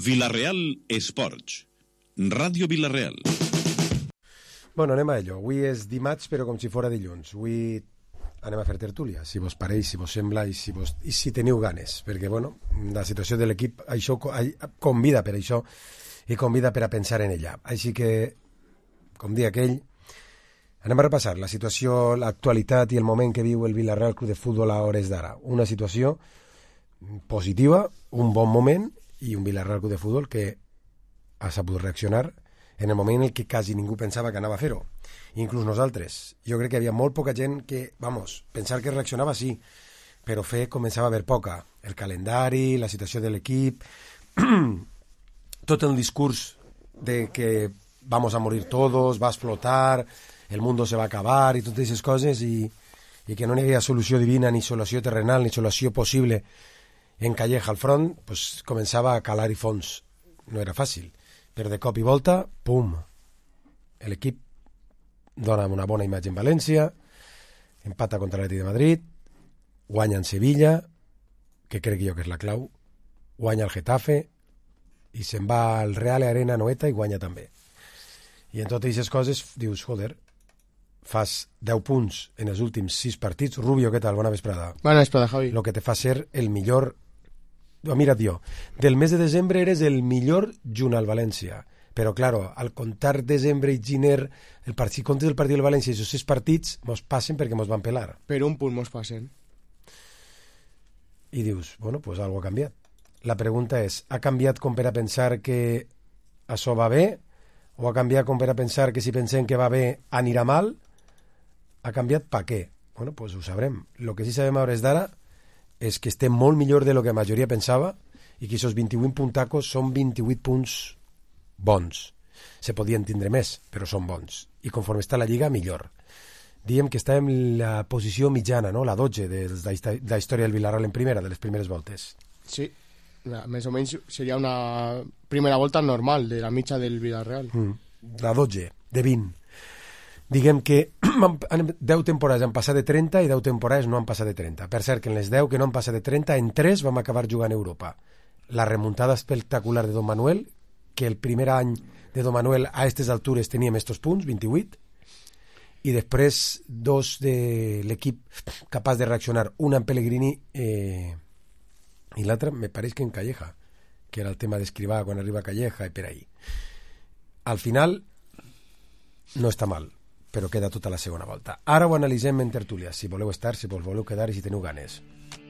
Vila-real Esports. Ràdio Vila-real. Bueno, anem a ello. Avui és dimarts, però com si fora dilluns. Avui anem a fer tertúlia, si vos pareix, si vos sembla i si teniu ganes, perquè bueno, la situació de l'equip això convida per això i convida per a pensar en ella. Així que, com dia aquell, anem a repassar la situació, l'actualitat i el moment que viu el Vila-real Club de Futbol a hores d'ara. Una situació positiva, un bon moment i un Vila-real Club de Futbol que ha sabut reaccionar en el moment en què quasi ningú pensava que anava a fer-ho. Inclús nosaltres. Jo crec que hi havia molt poca gent que, pensar que reaccionava sí, però fer començava a haver poca. El calendari, la situació de l'equip, tot el discurs de que vamos a morir todos, va a explotar, el mundo se va a acabar i totes aquestes coses i que no hi havia solució divina, ni solució terrenal, ni solució possible en Calleja al front, pues començava a calar i fons. No era fàcil. Però de cop i volta, pum, l'equip dona una bona imatge en València, empata contra l'Atlètic de Madrid, guanya en Sevilla, que crec jo que és la clau, guanya el Getafe, i se'n va al Real Arena Anoeta i guanya també. I en totes aquestes coses dius, joder, fas 10 punts en els últims 6 partits. Rubio, què tal? Bona vesprada. Bona vesprada, Javi. Lo que te fa ser el millor... Mira't jo, del mes de desembre eres el millor junt al València. Però, claro, al contar desembre i gener, si comptes el partit del València i els 6 partits, mos passen perquè mos van pelar. Per un punt mos passen. I dius, bueno, pues algo ha canviat. La pregunta és, ha canviat com per a pensar que això va bé? O ha canviat com per a pensar que si pensem que va bé anirà mal? Ha canviat pa què? Bueno, pues ho sabrem. Lo que sí sabem a hores d'ara és que estem molt millor de lo que la majoria pensava i que aquests 28 puntacos són 28 punts bons. Se podien tindre més, però són bons. I conforme està la Lliga, millor. Diem que està en la posició mitjana, no? La 12 de la història del Vila-real en primera, de les primeres voltes. Sí, més o menys seria una primera volta normal de la mitja del Vila-real. La 12, de 20. Diguem que 10 temporades han passat de 30 i 10 temporades no han passat de 30. Per cert, que en les 10 que no han passat de 30, en 3 vam acabar jugant a Europa. La remuntada espectacular de Don Manuel, que el primer any de Don Manuel a aquestes altures teníem estos punts, 28, i després 2 de l'equip capaç de reaccionar, una en Pellegrini i l'altra me pareix que en Calleja, que era el tema d'Escrivà quan arriba a Calleja i per ahí. Al final no està mal, però queda tota la segona volta. Ara ho analitzem en tertúlia, si voleu estar, si vos voleu quedar i si teniu ganes.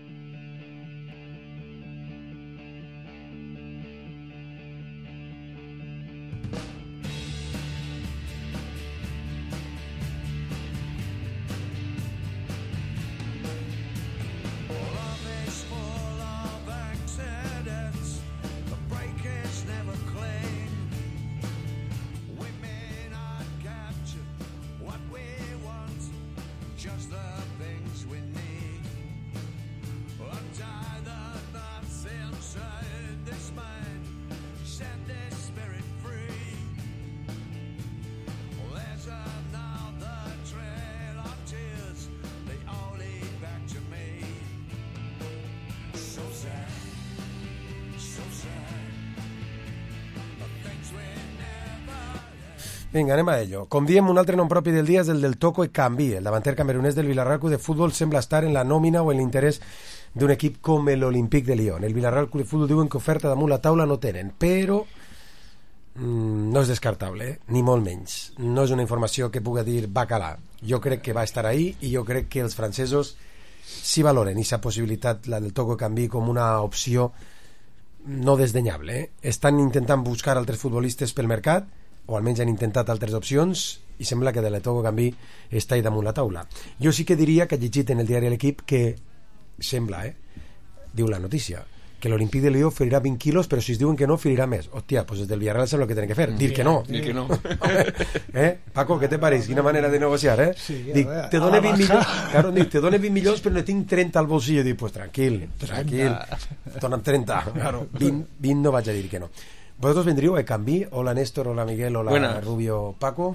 Vinga, anem a ello. Com diem, un altre nom propi del dia és el del Toko Ekambi. El davanter camerunès del Vila-real Club de Futbol sembla estar en la nòmina o en l'interès d'un equip com l'Olympique de Lyon. El Vila-real Club de Futbol diuen que oferta damunt la taula no tenen, però no és descartable, ni molt menys. No és una informació que pugui dir va calar. Jo crec que va estar ahí i jo crec que els francesos sí valoren aquesta possibilitat, la del Toko Ekambi, com una opció no desdenyable. Estan intentant buscar altres futbolistes pel mercat, o almenys han intentat altres opcions, i sembla que de la Toko Ekambi està ahí damunt la taula. Jo sí que diria que he llegit en el diari L'Equip que sembla, diu la notícia, que l'Olympique de Lyon oferirà 20 quilos, però si es diuen que no, oferirà més. Hòstia, pues des del Villarreal sembla que tenen que fer, dir que no. Dir que no. Paco, què te pareix? Quina manera de negociar, Sí, dic, te done 20 milions, claro, dic, te done 20 milions, però ne tinc 30 al bolsillo. Dic, pues tranquil, dona'm 30. Claro, 20 no vaig a dir que no. ¿Vosotros vendríeu a Ekambi? Hola Néstor, hola Miguel, hola Buenas. Rubio, Paco.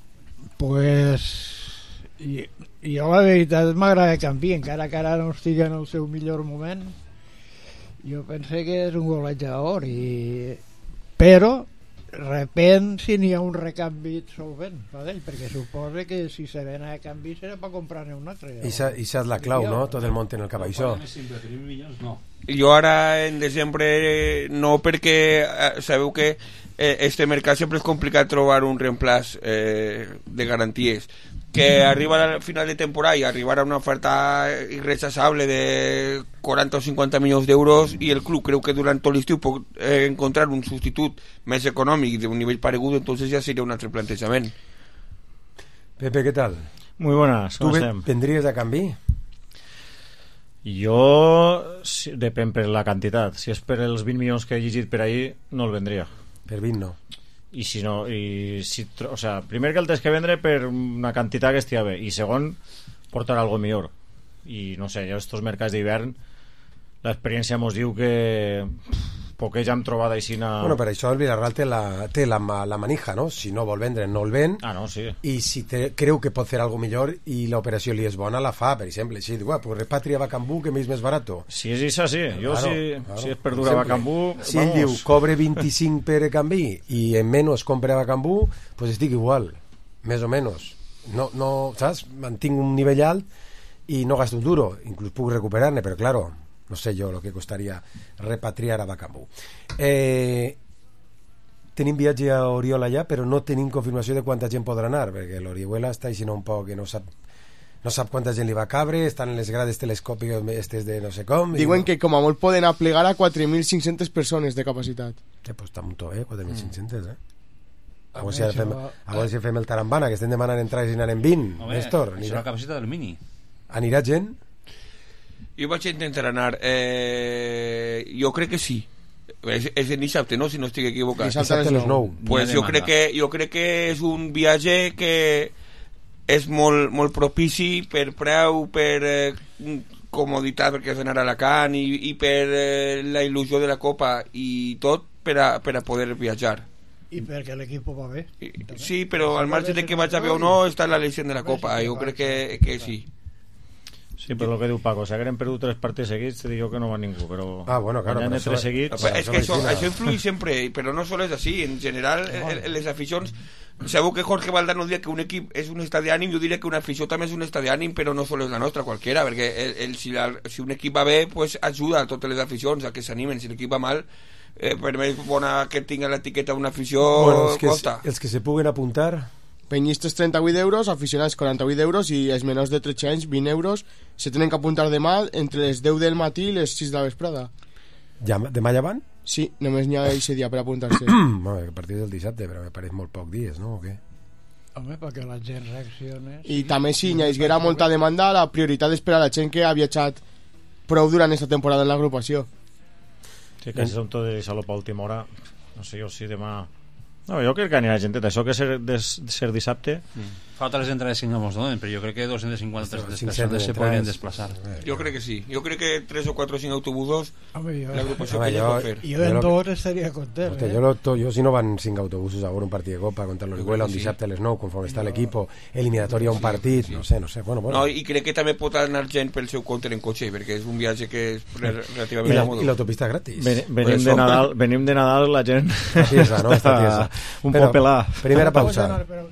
Pues jo la veritat m'agrada Ekambi, encara que ara no estigui en el seu millor moment. Jo penso que és un golejador i però repent si n'hi ha un recanvi solvent perquè suposa que si se ven a canvi serà per comprar-ne un altre. Ixa és la clau, no? Tot el món té en el cap això. Jo ara en desembre no, perquè sabeu que este mercat sempre és complicat trobar un reemplaç de garanties, que arriba al final de temporada y arribar a una oferta irrechazable de 40 o 50 milions d'euros y el club creu que durant tot l'estiu pot encontrar un substitut més econòmic d'un nivell paregut, entonces ya sería un altre plantejament. Pepe, ¿qué tal? Muy buenas, ¿Tú ¿cómo están? vendrías a canvi? Jo, depèn per la quantitat. Si és per els 20 milions que he llegit per ahir, no el vendria. Per 20 no. I si no, o sea, primer que el tens que vendre per una quantitat que estigui bé, i segon, portar algo millor. I no sé, jo estos mercats d'hivern, l'experiència mos diu que poquets hem trobat aixina... Bueno, per això el Villarreal té la manija, no? Si no vol vendre, no el ven. Ah, no, sí. I si creu que pot fer algo millor i l'operació li és bona, la fa, per exemple. Si diu, pues repatria a Bacambú, que m'és més barato. Si és això, sí. Jo, claro. Si és per dur a Bacambú... Si ell diu, cobre 25 per canvi i en menys compra a Bacambú, pues estic igual, més o menys. No, saps? Mantinc un nivell alt i no gasto un duro. Inclús puc recuperar-ne, però claro... no sé jo el que costaria repatriar a Bacambú. Tenim viatge a Oriola ja, però no tenim confirmació de quanta gent podrà anar, perquè l'Orihuela està així un poc que no sap quanta gent li va cabre, estan en les grades telescòpiques estes de no sé com. Diuen que com a molt poden aplegar a 4.500 persones de capacitat. Pues està molt bé, 4.500, A veure si fem el Tarambana, que estem demanant entrades i anaren 20. Néstor, és la capacitat del Mini. Anirà gent? Jo vaig intentar anar, jo crec que sí. És en dissabte, no? Si no estic equivocat. Dissabte a les 9. Pues jo crec que és un viatge que és molt propici per preu, per comoditat, perquè és anar a Alacant i per la il·lusió de la Copa i tot per a poder viatjar. I perquè l'equip va bé. Sí, però al marge de que vaig a bé o no està la lesió de la Copa. Jo crec que sí. Sí, però el que diu Paco, si hagueren perdut 3 partits seguits, te dic jo que no va ningú, però bueno, claro, guanyant 3 seguits... És que això influï sempre, però no sols és així. En general, les aficions... Sabeu que Jorge Valdano diria que un equip és un estat d'ànim, jo diria que una afició també és un estat d'ànim, però no sols és la nostra, qualquera, perquè si un equip va bé, pues ajuda a totes les aficions a que s'animen. Si l'equip va mal, per més bona que tinga l'etiqueta d'una afició, costa. Els que se puguen apuntar... Penyistes 38 euros, aficionats 48 euros i els menors de 13 anys 20 euros. Se tenen que apuntar demà entre les 10 del matí i les 6 de la vesprada. Demà ja van? Sí, només n'hi ha aquest dia per apuntar-se. A partir del dissabte, però me pareix molt poc dies, no? O què? Home, perquè la gent reacciona. I també si hi haguera molta demanda, la prioritat és per a la gent que ha viatjat prou durant aquesta temporada en l'agrupació. Sí, que si som tot de salop a última hora, no sé jo si demà... No, jo crec que anirà gent, això que ser dissabte... Falta les entrades que no mos donen, però jo crec que 250 persones se podrien desplaçar. Jo crec que sí. Jo crec que 3 o 4 o 5 autobusos l'agrupació que ja pot fer. Jo en 2 estaria content. Jo si no van 5 autobusos a veure un partit de Copa contra l'Orihuela un dissabte a les 9, conforme està l'equip, eliminatòria un partit, no sé. Bueno. No, i crec que també pot anar gent pel seu compte en cotxe, perquè és un viatge que és relativament còmode. I l'autopista gratis. Venim de Nadal, la gent està tiesa. Un poc pelà. Primera pausa.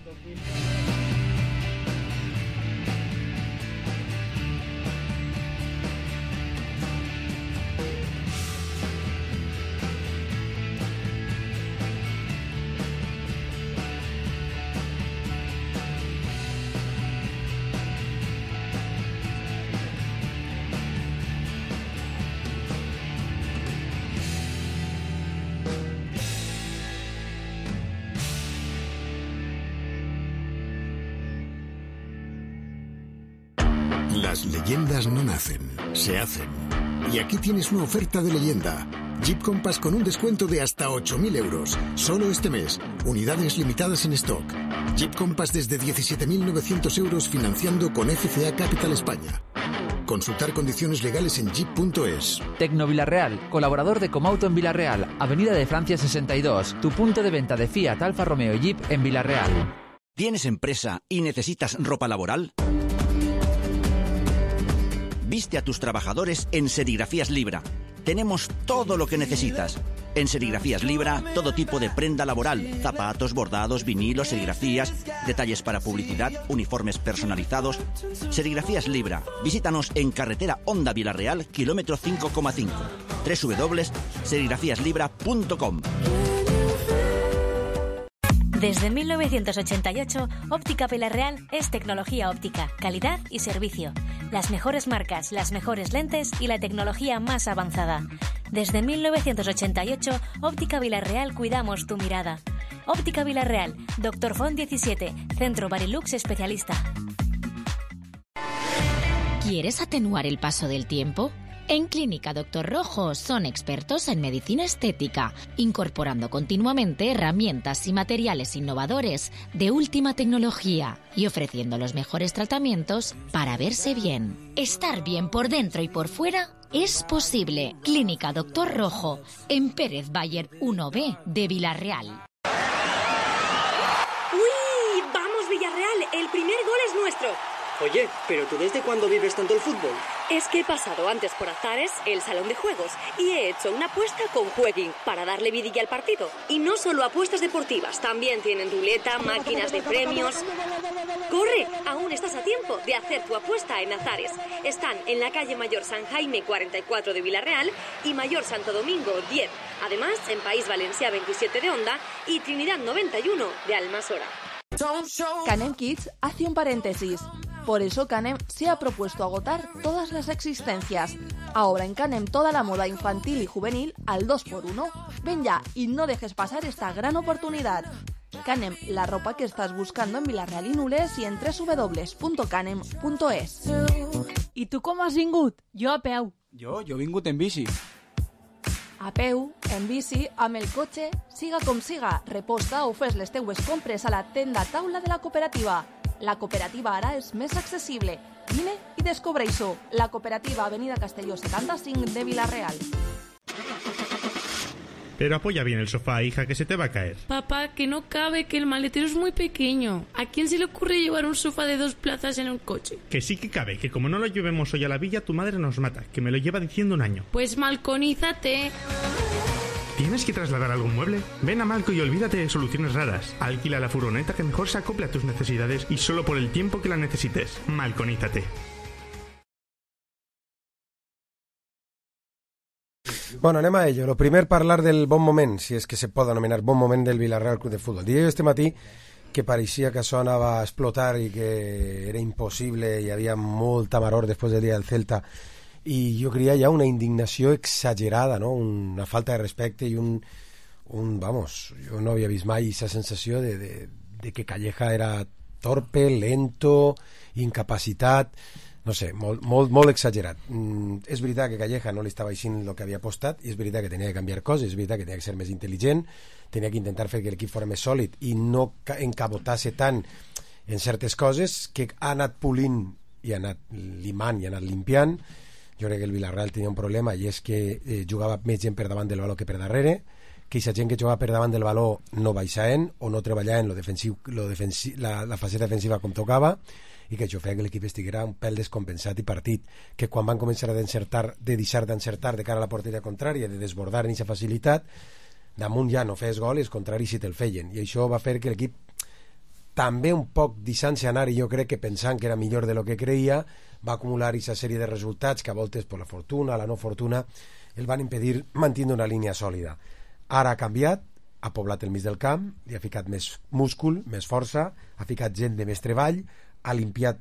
Las leyendas no nacen, se hacen. Y aquí tienes una oferta de leyenda. Jeep Compass con un descuento de hasta 8.000 euros. Solo este mes. Unidades limitadas en stock. Jeep Compass desde 17.900 euros financiando con FCA Capital España. Consultar condiciones legales en jeep.es. Tecno Villarreal, colaborador de Comauto en Villarreal, Avenida de Francia 62, tu punto de venta de Fiat, Alfa Romeo y Jeep en Villarreal. ¿Tienes empresa y necesitas ropa laboral? Viste a tus trabajadores en Serigrafías Libra. tenemos todo lo que necesitas. En Serigrafías Libra, todo tipo de prenda laboral, zapatos, bordados, vinilos, serigrafías, detalles para publicidad, uniformes personalizados. Serigrafías Libra. Visítanos en carretera Honda Vilarreal, kilómetro 5,5. www.serigrafíaslibra.com. Desde 1988, Óptica Vilarreal es tecnología óptica, calidad y servicio. Las mejores marcas, las mejores lentes y la tecnología más avanzada. Desde 1988, Óptica Vilarreal cuidamos tu mirada. Óptica Vilarreal, Dr. Font 17, Centro Barilux Especialista. ¿Quieres atenuar el paso del tiempo? En Clínica Dr. Rojo son expertos en medicina estética, incorporando continuamente herramientas y materiales innovadores de última tecnología y ofreciendo los mejores tratamientos para verse bien. Estar bien por dentro y por fuera es posible. Clínica Dr. Rojo, en Pérez Bayer 1B de Vilarreal. ¡Uy! ¡Vamos, Villarreal! El primer gol es nuestro. Oye, ¿pero tú desde cuándo vives tanto el fútbol? Es que he pasado antes por Azares, el salón de juegos, y he hecho una apuesta con Jueguin para darle vidilla al partido. Y no solo apuestas deportivas, también tienen ruleta, máquinas de premios. ¡Corre! Aún estás a tiempo de hacer tu apuesta en Azares. Están en la calle Mayor San Jaime 44 de Vilarreal y Mayor Santo Domingo 10. Además, en País Valencià 27 de Onda y Trinidad 91 de Almasora. Canem Kids hace un paréntesis. Por eso Canem se ha propuesto agotar todas las existencias. Ahora en Canem toda la moda infantil y juvenil al 2x1. Ven ya y no dejes pasar esta gran oportunidad. Canem, la ropa que estás buscando en Vilarreal i Nules i en www.canem.es. I tu com has vingut? Jo a peu. Jo he vingut en bici. A peu, en bici, amb el cotxe, siga com siga, reposta o fes les teues compres a la tenda taula de la cooperativa. La cooperativa ara és més accessible. Vine i descobreix-ho. La cooperativa Avenida Castelló 75 de Vilarreal. Pero apoya bien el sofá, hija, que se te va a caer. Papá, que no cabe, que el maletero es muy pequeño. ¿A quién se le ocurre llevar un sofá de 2 plazas en un coche? Que sí que cabe, que como no lo llevemos hoy a la villa, tu madre nos mata, que me lo lleva diciendo un año. Pues malconízate. ¿Tienes que trasladar algún mueble? Ven a Malco y olvídate de soluciones raras. Alquila la furgoneta que mejor se acople a tus necesidades y solo por el tiempo que la necesites. Malconízate. Bueno, anem a ello. Lo primer, parlar del bon moment, si és que se pot anomenar bon moment del Vilarreal Club de Futbol. Diria jo este matí que pareixia que això anava a explotar i que era impossible, hi havia molta maror després del dia del Celta, i jo creia ja una indignació exagerada, ¿no? Una falta de respecte i vamos, jo no havia vist mai aquesta sensació de que Calleja era torpe, lento, incapacitat, no sé, molt exagerat. És veritat que Calleja no li estava aixint el que havia apostat, i és veritat que tenia que canviar coses, és veritat que tenia que ser més intel·ligent, tenia que intentar fer que l'equip fos més sòlid i no encabotar-se tant en certes coses, que ha anat pulint i ha anat limant i ha anat limpiant. Jo crec que el Vilarreal tenia un problema, i és que jugava més gent per davant del baló que per darrere, que aquesta gent que jugava per davant del baló no baixaven o no treballaven la faceta defensiva com tocava, i que això feia que l'equip estiguera un pèl descompensat i partit, que quan van començar a deixar d'encertar de cara a la porteria contrària, de desbordar en aquesta facilitat, damunt ja no fes gol i els contraris sí te'l feien, i això va fer que l'equip també un poc deixant-se anar, i jo crec que pensant que era millor de lo que creia, va acumular aquesta sèrie de resultats que a voltes per la fortuna, la no fortuna, el van impedir mantenir una línia sòlida. Ara ha canviat, ha poblat el mig del camp, li ha ficat més múscul, més força, ha ficat gent de més treball, ha limpiat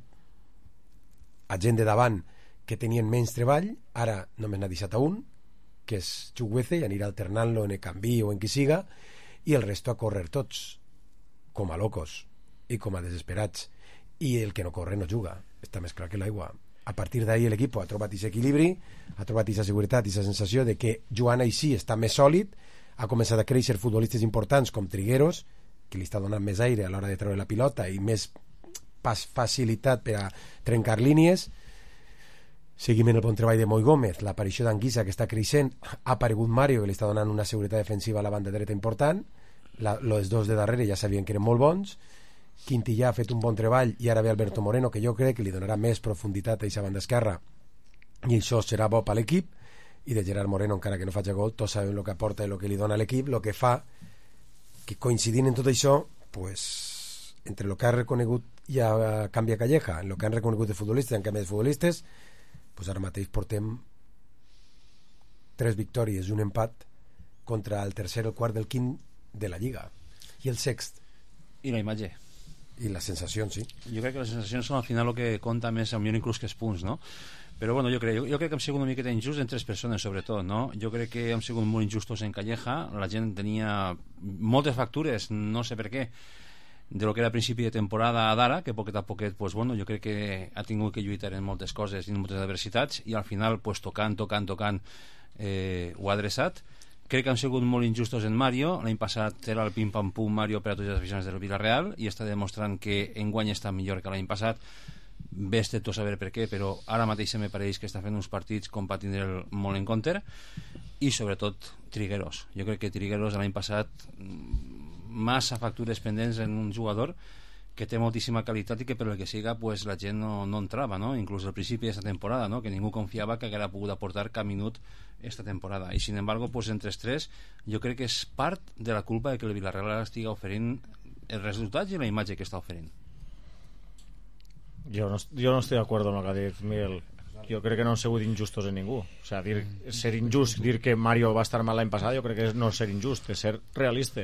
a gent de davant que tenien menys treball, ara només n'ha deixat a un, que és Chukwueze, i anirà alternant-lo en el canvi o en qui siga, i el resto a córrer tots, com a locos i com a desesperats, i el que no corre no juga, està més clar que l'aigua. A partir d'ahir l'equip ha trobat aquest equilibri, ha trobat aquesta seguretat i aquesta sensació de que jugant així està més sòlid, ha començat a créixer futbolistes importants com Trigueros, que li està donant més aire a l'hora de treure la pilota i més facilitat per a trencar línies. Seguiment el bon treball de Moi Gómez, l'aparició d'Anguissa, que està creixent, ha aparegut Mario, que li està donant una seguretat defensiva a la banda dreta important, els dos de darrere ja sabien que eren molt bons, Quintillà ha fet un bon treball, i ara ve Alberto Moreno, que jo crec que li donarà més profunditat a aquesta banda esquerra, i això serà bo per l'equip, i de Gerard Moreno, encara que no faci gol, tots sabem el que aporta i el que li dona a l'equip, el que fa que coincidint en tot això, pues, entre el que ha reconegut ja canvia Calleja, en el que han reconegut de futbolistes, en canvi de futbolistes, pues ara mateix portem 3 victòries i un empat contra el tercer, el quart, el quint de la Lliga i el sext. I la imatge i les sensacions, sí. Jo crec que les sensacions són al final el que compta més, millor inclús que els punts, no? Però bueno, jo crec que hem sigut una miqueta injust en 3 persones, sobretot, no? Jo crec que hem sigut molt injustos en Calleja, la gent tenia moltes factures, no sé per què, de lo que era a principi de temporada d'ara, que poquet a poquet, pues bueno, jo crec que ha tingut que lluitar en moltes coses i en moltes adversitats, i al final, pues tocant, ho ha adreçat. Crec que han sigut molt injustos en Mario. L'any passat era el pim-pam-pum Mario per a tots els aficionats del Villarreal i està demostrant que enguany està millor que l'any passat. Ves de tot saber per què, però ara mateix me pareix que està fent uns partits com per tindre molt en compte, i sobretot Trigueros. Jo crec que Trigueros l'any passat massa factures pendents en un jugador que té moltíssima qualitat i que per el que siga pues, la gent no entrava, no? Inclús al principi d'aquesta temporada, no? Que ningú confiava que haguera pogut aportar cap minut esta temporada, i sin embargo pues, entre els 3 jo crec que és part de la culpa de que el Villarreal estigui oferint els resultats i la imatge que està oferint. Jo no estic d'acord amb el que ha dit Miguel. Jo crec que no han sigut injustos en ningú. O sea, ser injust, dir que Mario va estar mal l'any passat, jo crec que no és ser injust, és ser realista.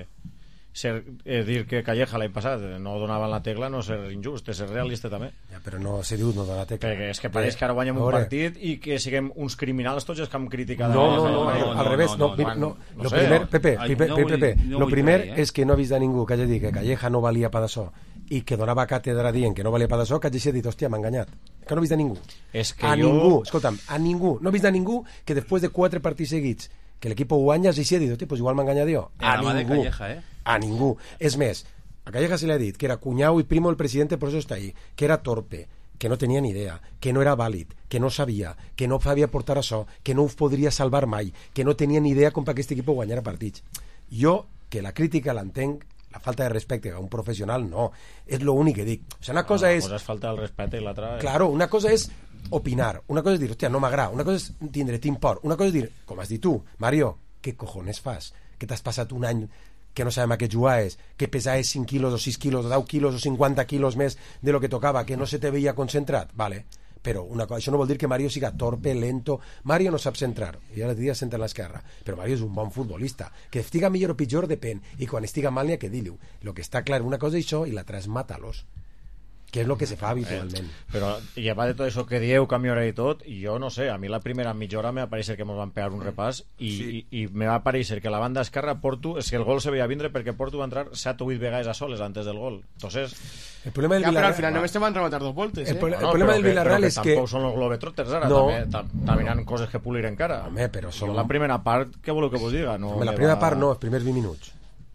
Dir que Calleja l'any passat no donaven la tecla no és ser injust, és ser realista també. Ja, però no s'ha dit no donar la tecla. Perquè és que pareix que ara guanyem un partit i que siguem uns criminals tots els que hem criticat. No, al revés. Lo primer, Pepe, lo primer és que no ha vist a ningú que hagi dit que Calleja no valia per d'això i que donava càtedra dient que no valia per d'això, que hagi dit, hòstia, m'ha enganyat. Que no he vist a ningú. Ningú, escolta'm, a ningú. No he vist a ningú que després de 4 partits seguits que l'equip guanya hagi dit, pues igual m'ha enganyat jo. A ningú. A ningú. És més, a Calleja se li ha dit que era cuñado y primo del presidente, por eso está ahí, que era torpe, que no tenia ni idea, que no era vàlid, que no sabia, que no sabia portar això, que no ho podria salvar mai, que no tenia ni idea com per aquest equip guanyara partits. Jo, que la crítica l'entenc, la falta de respecte a un professional, no. És l'únic que dic. O sigui, una cosa és... Una cosa és falta del respecte i l'altra... Claro, una cosa és opinar, una cosa és dir, hòstia, no m'agrada, una cosa és tindre t'import, una cosa és dir, com has dit tu, Mario, què cojones fas? Que t'has passat un any que no sabem a què jugaves, que pesaves 5 quilos o 6 quilos o 10 quilos o 50 quilos més de lo que tocava, que no se te veia concentrat, vale, però això no vol dir que Mario siga torpe, lento. Mario no sap centrar, i ara dia centra a l'esquerra, però Mario és un bon futbolista, que estiga millor o pitjor depèn, i quan estiga mal n'hi ha que dir-ho. El que està clar, una cosa és això i l'altra és matar-los, que és el que se fa habitualment. Però llevat de tot això que dieu, que millora i tot, i jo no sé, a mi la primera mitja hora me va parèixer que ens van pegar un repàs i me va parèixer que la banda esquerra Porto, és que el gol se veia vindre perquè Porto va entrar 7 o 8 vegades a soles antes del gol. Entonces... El problema del Villarreal... Però al final només te van rematar 2 voltes, El problema del Villarreal és que... Tampoc són els globetrotters ara, també hi ha coses que polir encara. Home, però són... La primera part, què voleu que vos diga? La primera part no, els primers 20 minuts.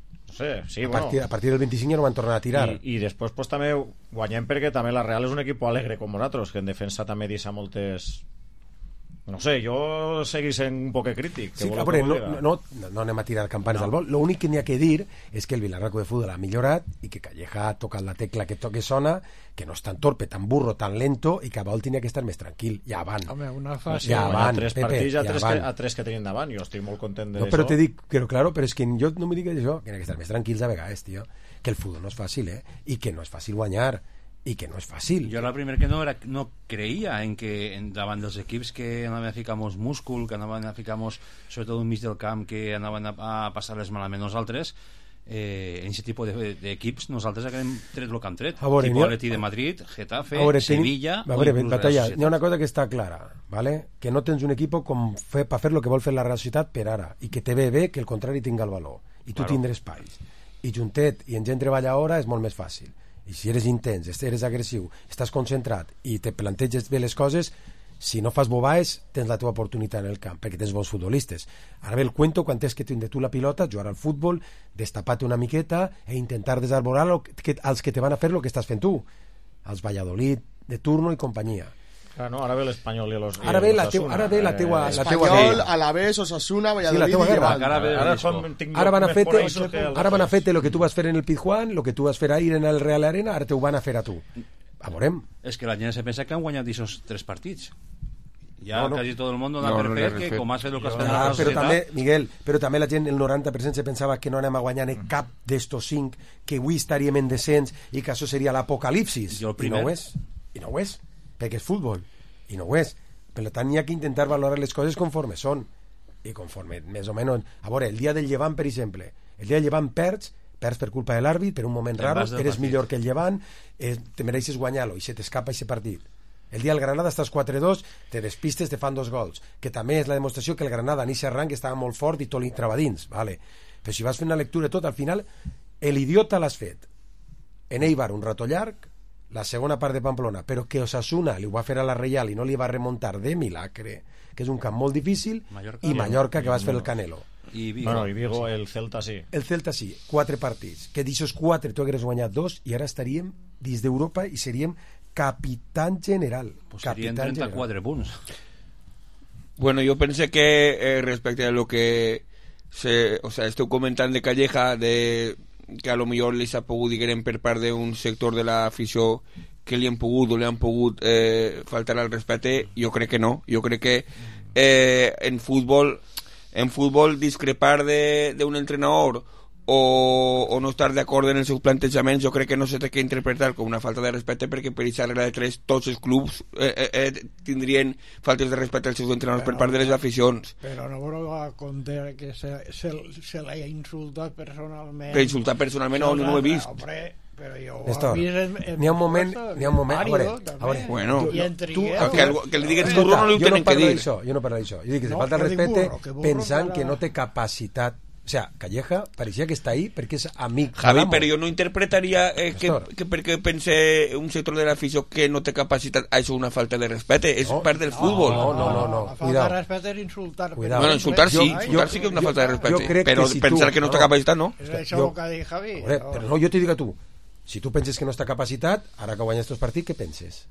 Sí, a partir del 25 ja no van tornar a tirar i després pues, també guanyem perquè també la Real és un equip alegre com nosaltres, que en defensa també deixa moltes... No sé, jo seguís sent un poc crític. Sí, no anem a tirar campanes al vol. L'únic que n'hi ha que dir és que el Villarreal de Futbol ha millorat i que Calleja ha tocat la tecla que toque sona, que no és tan torpe, tan burro, tan lento i que a vol tenia que estar més tranquil. Ja van. Home, una fase. Ja van, Pepe, ja van. A 3 que tenim davant, jo estic molt content d'això. No, però te dic, però claro, però és que jo no m'ho dic això, que n'hi ha que estar més tranquils a vegades, tio. Que el futbol no és fàcil, i que no és fàcil guanyar. I que no és fàcil. Jo la primera que no creia en que davant dels equips que anaven a ficar molts múscul, que anaven a ficar molts, sobretot un mig del camp, que anaven a passar-les malament nosaltres, en aquest tipus d'equips nosaltres hem tret el que hem tret, tipus Atleti de Madrid, Getafe, Sevilla o inclús Batalla. Hi ha una cosa que està clara, ¿vale? Que no tens un equip per fer el que vol fer la Real Societat per ara, i que te ve bé que el contrari tinga el valor i tu tindràs espais, i juntet i en gent treballadora és molt més fàcil. I si eres intens, eres agressiu, estàs concentrat i te planteges bé les coses, si no fas bobaes, tens la teva oportunitat en el camp, perquè tens bons futbolistes. Ara ve el cuento, quan tens que tindre tu la pilota, jugar al futbol, destapar-te una miqueta e intentar desarborar els que te van a fer el que estàs fent tu, els Valladolid, de turno i companyia. No, ara ve l'Espanyol i los ara ve la teua Espanyol, Alavés, Osasuna, Valladolid i ara van a fer el que tu vas fer en el Pizjuán, el que tu vas fer ahir en el Real Arena, ara te ho van a fer a tu. Veurem. És que la gent se pensa que han guanyat aquests 3 partits Ya casi todo el mundo da per fet que com has fet el que has fet la però societat... també, Miguel, però també la gent, el 90% se pensava que no anem a guanyar cap d'estos 5, que avui estaríem en descens i que això seria l'apocalipsis. I no ho és. I no ho és, perquè és futbol. I no ho és. Per tant, hi ha que intentar valorar les coses conforme són. I conforme, més o menys... A veure, el dia del Llevant, per exemple, el dia del Llevant perds per culpa de l'àrbit, per un moment raro, eres millor que el Llevant, te mereixes guanyar-lo i se t'escapa aquest partit. El dia del Granada estàs 4-2, te despistes, te fan 2 gols, que també és la demostració que el Granada en aquest arranc estava molt fort i tot li entrava dins, vale. Però si vas fent una lectura tot, al final l'idiota l'has fet en Eibar un rato llarg, la segona part de Pamplona, però que Osasuna li ho va fer a la Reial i no li va remuntar de milagre, que és un camp molt difícil, i Mallorca, que vas fer el Canelo. I Vigo, el Celta sí. El Celta sí, 4 partits. Que d'aixòs 4 tu hagués guanyat 2 i ara estaríem dins d'Europa i seríem capitán general. Pues serien 34 punts. Bueno, yo pensé que respecto a lo que esteu comentant de Calleja, de que a lo millor li s'ha pogut, diguem, per part d'un sector de l'afició que li han pogut o li han pogut faltar al respecte, jo crec que no. Jo crec que en futbol discrepar d'un entrenador o no estar d'acord en els seus plantejaments, jo crec que no se té que interpretar com una falta de respecte, perquè per aquesta regla de 3 tots els clubs tindrien faltes de respecte als seus entrenadors per part de les aficions. Però no vau a compte que se l'ha insultat personalment. Per insultar personalment no ho he vist. Però jo Néstor, n'hi ha un moment a veure, bueno, que li digues burro no li ho tenen que dir. Jo no parlo d'això, jo dic que se falta el respecte pensant que no té capacitat. O sea, Calleja pareixia que està ahí perquè és amic. Javi, però jo no interpretaria que perquè pense un sector de l'afició que no té capacitat, això és una falta de respecte, és part del futbol. No. La falta de respecte és insultar. Bueno, insultar sí que és una falta de respecte, però pensar que no té capacitat no. És això el que ha dit Javi. Però no, jo t'ho dic a tu, si tu penses que no està capacitat, ara que guanyes estos partits, què penses?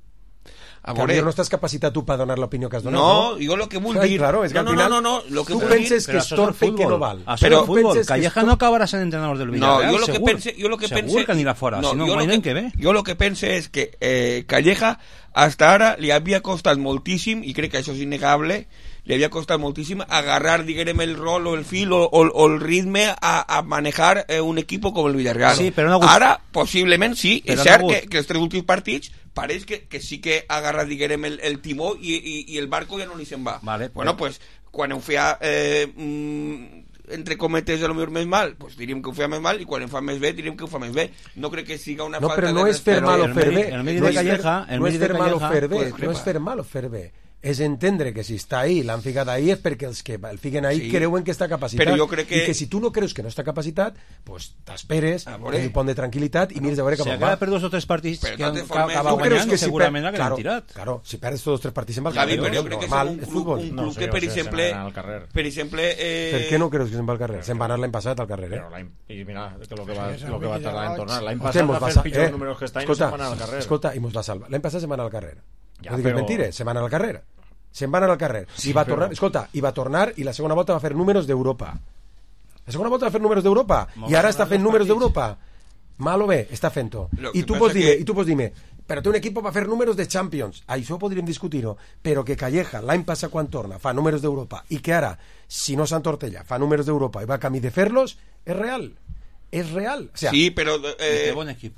Que no estàs capacitat tu per donar l'opinió que has donat. No, jo lo que vull dir... Claro, és que al final tu penses que és torpe i que no val. Però Calleja no acabarà sent entrenador del Villarreal, segur que anirà fora, si no l'any que ve. Jo lo que pense és que Calleja hasta ara li havia costat moltíssim, i crec que això és innegable, li havia costat moltíssim agarrar, diguem, el rol o el fil o el ritme a manejar un equip com el Villarreal. Sí, però no ara, possiblement sí, és cert que els 3 últims partits pareix que sí que agarra, diguem, el timó i el barco ja no li se'n va. Vale, bueno, pues quan ho feia entre cometes a lo millor més mal, pues diríem que ho feia més mal, i quan ho fa més bé diríem que ho fa més bé. No crec que siga una falta de... No, però no és fer mal o fer bé. No és fer mal o fer bé. No és fer mal o fer bé. És entendre que si està ahí, l'han ficat ahí, és perquè els que el fiquen ahí creuen que està capacitat. Però jo crec que... I que si tu no creus que no està capacitat, pues t'esperes, un pont de tranquil·litat i mires a veure com va. Si acaba per 2 o 3 partits que acaba guanyant, segurament l'haguem tirat. Claro, si perds tots 3 partits se'n va al carrer. Però jo crec que és un club que, per exemple... Per què no creus que se'n va al carrer? Se'n va anar l'any passat al carrer, I mira, lo que va tardar en tornar. L'any passat va fer els pitjors números que està i no se'n va anar al carrer. Escolta, i mos va salvar. L'any passat se'n va anar al carrer. No digues mentires, se'n va anar al carrer. Se'n va anar al carrer. I va tornar, escolta, i va tornar i la segona volta va fer números d'Europa. La segona volta va fer números d'Europa i ara està fent números d'Europa. Mal o bé, està fent-ho. I tu pots dir-me, però té un equip va fer números de Champions. Això podríem discutir-ho, però que Calleja l'any passat quan torna fa números d'Europa i que ara, si no s'entortella, fa números d'Europa i va camí de fer-los, és real. Es real. O sea, sí, pero buen equipo.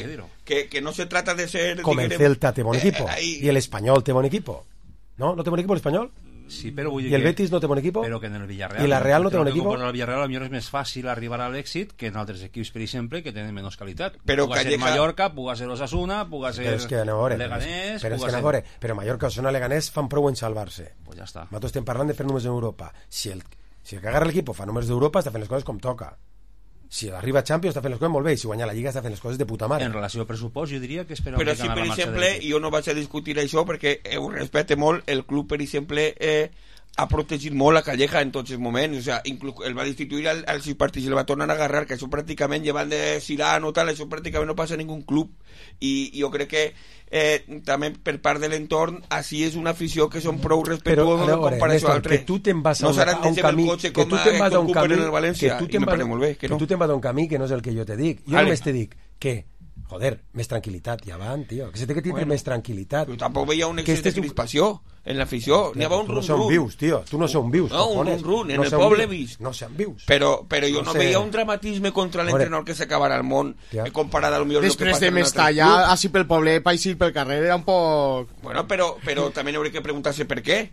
Que no se trata de ser... Com el Celta té bon equipo i l'Espanyol té bon equipo. ¿No? ¿No té bon equip l'Espanyol? Sí, però vull dir I el Betis no té bon equip? Però que en el Villarreal... I la Real no té bon equip? En el Villarreal potser és més fàcil arribar a l'èxit que en altres equips, per exemple, que tenen menys qualitat. Puga ser Mallorca, puga ser Osasuna, puga ser Leganés... Però Mallorca, Osasuna, Leganés fan prou en salvar-se. Pues ja està. Nosaltres estem parlant de fer números d'Europa. Si el que agarra l'equip fa números d'Europa està fent les coses com toca. Si arriba a Champions està fent les coses molt bé i si guanya la Lliga està fent les coses de puta mare. En relació al pressupost jo diria que espera però si per exemple jo no vaig a discutir això perquè ho respecte molt, el club per exemple ha protegit molt a Calleja en tots els moments, o sea, inclús el va destituir als 6 partits i el va tornar a agarrar, que això pràcticament llevant de Zidane o tal, això pràcticament no passa a ningú club i jo crec que també per part de l'entorn així és una afició que són prou respetuosos en comparació a altres. Que tu te'n vas a un camí que tu te'n vas a un camí que no és el que jo te dic. Jo només te dic que Joder, més tranquil·litat, ja van, tio. Que se té que tindre més tranquil·litat. Però tampoc veia un excés de crispació en l'afició. N'hi havia un run-run. Tu no són vius, tio. Tu no són vius. No, un run-run. En el poble vist. No són vius. Però jo no veia un dramatisme contra l'entrenador que s'acabarà al món comparat a lo millor després de Mestalla, així pel poble, així pel carrer, era un poc... Bueno, però també n'hauria que preguntar-se per què.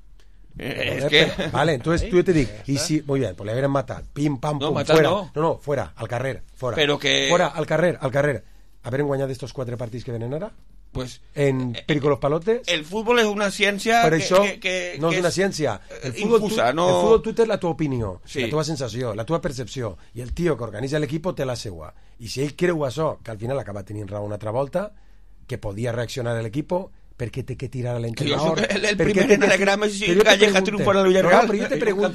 Es que... Vale, entonces tú te digo, y si, muy bien, pues le habrían matado, pim, pam, pum, fuera. No, fuera, al carrer, fuera. Pero que... Fuera, al carrer. ¿Habrían guanyat estos 4 partits que venen ara? Pues... En Perico los Palotes? El fútbol és una ciència per això, que no és una ciència. El futbol tu tens la tua opinió, la tua sensació, la tua percepció, i el tio que organitza l'equip té la seua. I si ell creu això, que al final acaba tenint raó una altra volta, que podia reaccionar l'equip, per què té que tirar a l'entrenador? El primer en alegrarme si Calleja triomfarà a l'Ullargal. Però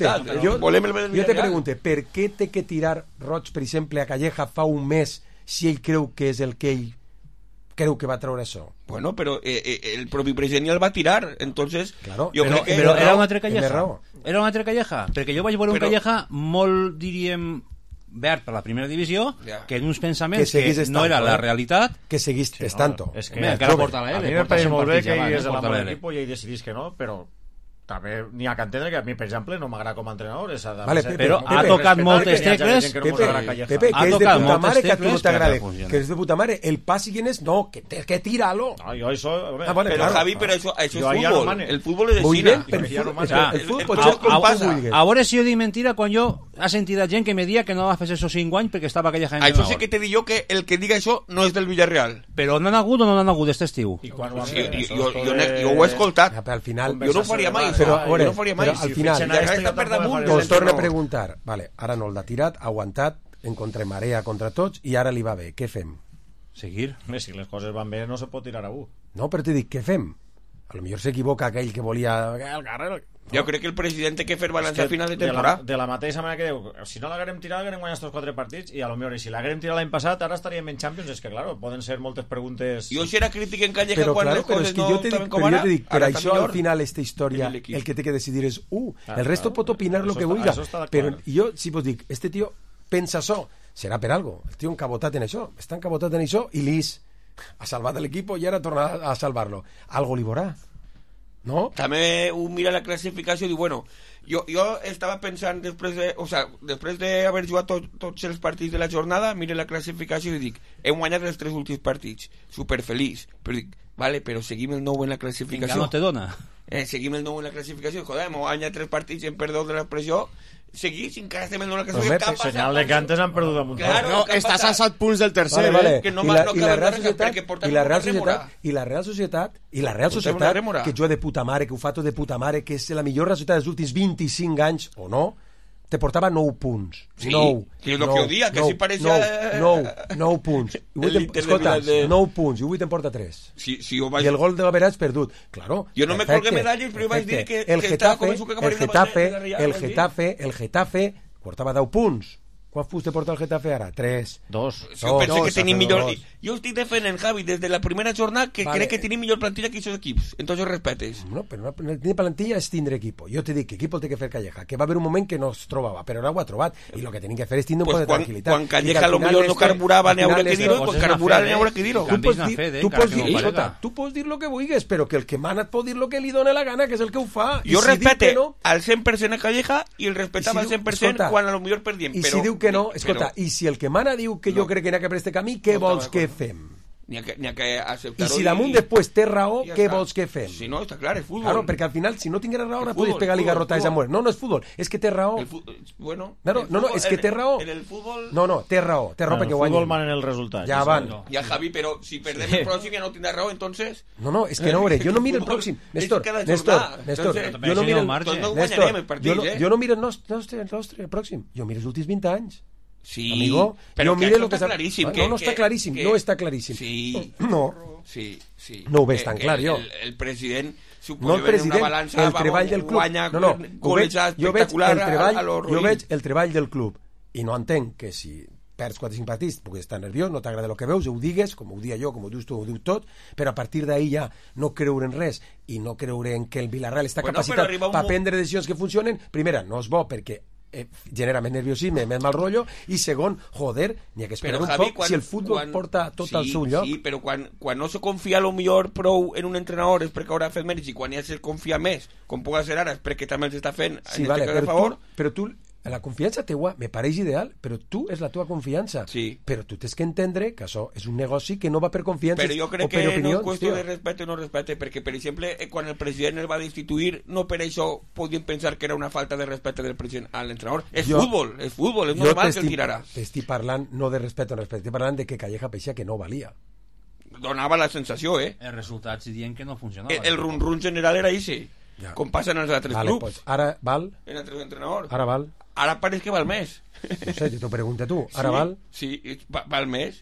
jo te pregunto, per què té que tirar Roig, per exemple, a Calleja fa un mes si ell creu que és el que ell creu que va treure això? Bueno, però el propi president ja el va tirar, entonces... Claro, però era un altre Calleja? Era un altre Calleja? Perquè jo vaig veure un Calleja molt, diríem, verd per la primera divisió, que en uns pensaments que no era la realitat... Que seguís estant-ho. És que a mi me pareix molt bé que ell és de la meva equip i ell decidís que no, però també n'hi ha que entendre que a mi, per exemple, no m'agrada com a entrenador. Però ha tocat moltes tecles. Pepe, que és de puta mare, que a tu no t'agrada. Que és de puta mare. El pas siguient és, no, que tira-lo. Però, Javi, però això és futbol. El futbol és de Xina. El futbol pot ser com vulguis. A veure si jo dic mentira quan jo ha sentit gent que me dia que no va fer esos 5 anys perquè estava aquella gent. Això sí que te dic jo que el que diga això no és del Villarreal. Però n'han hagut o no n'han hagut este estiu? Jo ho he escoltat. Jo no ho faria mai. Però al final us torna a preguntar, vale, ara no l'ha tirat, ha aguantat en contramarea contra tots i ara li va bé, què fem? Seguir? Si les coses van bé no se pot tirar a un. No, però t'he dit, què fem? A lo millor s'equivoca aquell que volia el carrer. Jo crec que el president té que fer balanç al final de temporada. De la mateixa manera que diu, si no l'haguem tirat haguem guanyat estos 4 partits i a lo millor si l'haguem tirat l'any passat ara estaríem en Champions. És que claro, poden ser moltes preguntes. Jo si era crític en Calleja quan les coses no estaven com ara. Però jo t'he dit, per això al final esta història el que té que decidir és el resto pot opinar lo que vulga, però jo si vos dic, este tio pensa això, serà per algo. El tio encabotat en això, està encabotat en això i l'Is ha salvat l'equip i ara torna a salvar-lo. Algo li veurà. No? També un mira la classificació i diu, bueno, jo estava pensant després d'haver jugat tots els partits de la jornada, mira la classificació i dic, hem guanyat els 3 últims partits, superfeliç, però dic, vale, però seguim el 9 en la classificació. Encara no te dona? Seguim el 9 en la classificació, joder, hem guanyat 3 partits i hem perdut de la pressió, seguís, encara estem en la classificació. Senyal de que antes han perdut a munt. No, estàs a 7 punts del tercer. I la Real Societat, que juga de puta mare, que ho fa tot de puta mare, que és la millor resultat dels últims 25 anys, o no, te portava 9 punts. Sí, que és el que ho dia, que si pareixia... 9 punts. Escolta, 9 punts, i avui te'n porta 3. I el gol de l'Oberà és perdut. Claro. Jo no me colgué medalles, però jo vaig dir que estava com el Getafe portava 10 punts. Quants punts te porta el Getafe ara? 3. 2. Jo pensé que tenim millor... Jo estic defendent, Javi, des de la primera jornada que crec que tenim millor plantilla que aquests equips. En tots els respetes. No, però tenir plantilla és tindre equip. Jo te dic que equip el té que fer Calleja, que va haver un moment que no es trobava, però ara ho ha trobat. I el que tenim que fer és tindre un poc de tranquil·litat. Quan Calleja a lo millor no carburava, n'hi haurà que dir-ho, quan carburava n'hi haurà que dir-ho. Tu pots dir el que vulguis, però que el que mana et pot dir el que li dona la gana, que és el que ho fa. Jo respecte al 100% a Calleja i el respectava al 100% quan a lo millor perdíem. I si diu que no, escolta, i si el que mana diu que jo crec que n'hi ha que per este camí, què vols que fem? N'hi ha que acceptar-ho. I si damunt després té raó, què vols que fem? Si no, està clar, és futbol. Claro, perquè al final, si no tinguera raó, ara podries pegar-li garrotades a muert. No, no és futbol, és que té raó. Bueno, no, és que té raó. En el futbol... No, té raó perquè guanya. El futbol manen el resultat. Ja van. Ja, Javi, però si perdem el pròxim ja no tindrà raó, entonces... No, és que no, jo no miro el pròxim. Néstor, jo no miro el nostre pròxim. Jo miro els últims 20 anys. Sí, amigo, però que això està claríssim. No està claríssim, no està claríssim. Sí, no ho veig tan clar, jo. El president no el president, el treball del club. Jo veig el treball del club i no entenc que si perds 4 o 5 partits perquè estàs nerviós, no t'agrada el que veus, ho digues, com ho dia jo, com ho dius tu, ho diu tot, però a partir d'ahir ja no creure en res i no creure en que el Villarreal està capacitat per prendre decisions que funcionen. Primera, no és bo perquè genera més nerviosisme, més mal rotllo, i segon, joder, n'hi ha que esperar un poc si el futbol porta tot al seu lloc. Sí, però quan no se confia a lo millor prou en un entrenador és perquè haurà fet mèrits, i quan ja se confia més, com pugui ser ara, és perquè també els està fent sí, vale, cas a favor. Però tu, la confiança teua me pareix ideal, però tu és la teva confiança. Sí. Però tu tens que entendre que això és un negoci que no va per confiances però jo crec o per que opinions. No és qüestió de respecte o no respecte, perquè, per exemple, quan el president el va destituir, no per això podien pensar que era una falta de respecte del president a l'entrenador. És futbol, és normal que el tirarà. T'estic parlant no de respecte o no respecte, estic parlant de que Calleja peixia que no valia. Donava la sensació, Els resultats dient que no funcionava. El run-run general era així, com passen als altres vale, clubs. Pues ara val? En altres entrenadors. Ara val? Ara pareix que val més. No sé, t'ho pregunta tu. Ara sí, val? Sí, val més.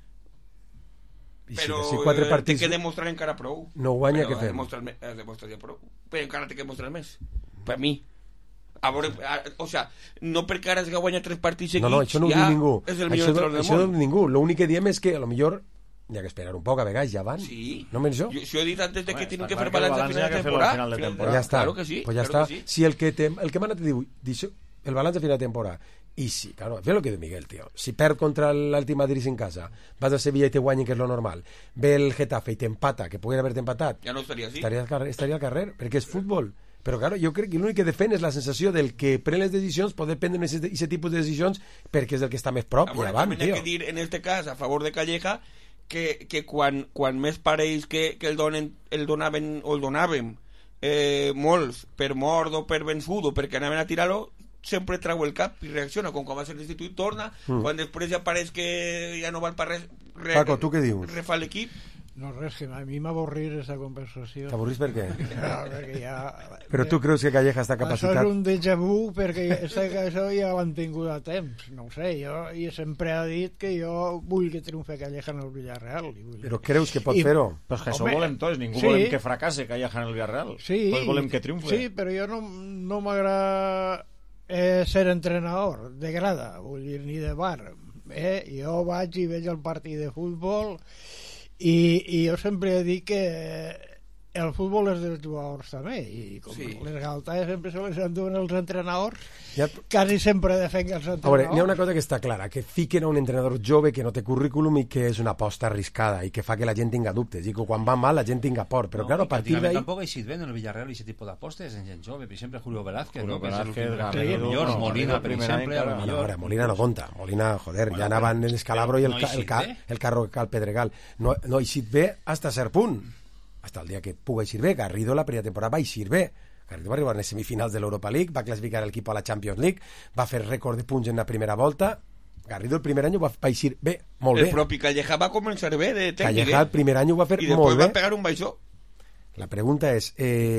I però si 4 partits... té que demostrar encara prou. No guanya, què fem? Has demostrat ja prou. Però encara té que demostrar més. Per mi. A veure, o sea, no perquè ara has guanyat 3 partits seguits, no, això no ho diu ningú. És el millor entrenador del món. Això no ho diu ningú. L'únic que diem és que a lo millor hi ha que esperar un poc, a vegades ja van. Sí. No menys jo. Jo he dit antes de que tienen que fer balanç a final de temporada. Ja està. Claro que sí. Pues ja està. Si el que mana te diu el balanç a final de temporada, i sí, claro, ve lo que diu Miguel, tío. Si perd contra l'Alti Madrid en casa, vas a Sevilla i te guanyen, que és lo normal, ve el Getafe i t'empata, que podria haver-te empatat, ja no estaria així. Estaria al carrer, perquè és futbol. Però claro, jo crec que l'únic que defèn és la sensació del que pren les decisions, poder prendre aquest tipus de decisions perquè és el que està més prop i avant, tio. També que dir, en este cas, a favor de Calleja, que quan més pareix que el donaven o el donàvem molts per mort o per vençut o perquè anaven a tirar-lo, sempre trau el cap i reacciona, com quan va ser destituït torna, quan després ja pareix que ja no val per res, Paco, tu què dius? Refà l'equip. No, res, que a mi m'avorrir aquesta conversació. T'avorrís per què? No, perquè ja... Però tu creus que Calleja està capacitat? Això és un déjà vu, perquè això ja l'han tingut a temps. No ho sé, jo sempre he dit que jo vull que triomfe Calleja en el Villarreal. Però creus que pot fer-ho? Pues que això volem tots, ningú volem que fracasse Calleja en el Villarreal. Sí, tots volem que triomfe. Sí, però jo no m'agrada ser entrenador de grada, vull dir, ni de bar. Jo vaig i veig el partit de futbol i jo sempre he dit que el futbol és dels jugadors també, i com les galtades sempre se les enduen els entrenadors, quasi sempre defensen els entrenadors. A veure, hi ha una cosa que està clara, que fiquen a un entrenador jove que no té currículum i que és una aposta arriscada i que fa que la gent tinga dubtes, i que quan va mal la gent tinga por, però claro, a partir d'ahí... Tampoc ha eixit bé en el Villarreal aquest tipus d'apostes en gent jove, per exemple Julio Velázquez, Molina, per exemple, Molina no compta, Molina, joder, ja anaven en l'escalabro i el carro al Pedregal, no ha eixit bé hasta cert punt, hasta el dia que pugui eixir bé. Garrido la primera temporada va eixir bé, Garrido va arribar a les semifinals de l'Europa League, va classificar l'equip a la Champions League, va fer rècord de punts en la primera volta. Garrido el primer any va eixir bé, molt bé. El propi Calleja va començar bé de tècnic, Calleja el primer any ho va fer molt bé, i després va pegar un baixó. La pregunta és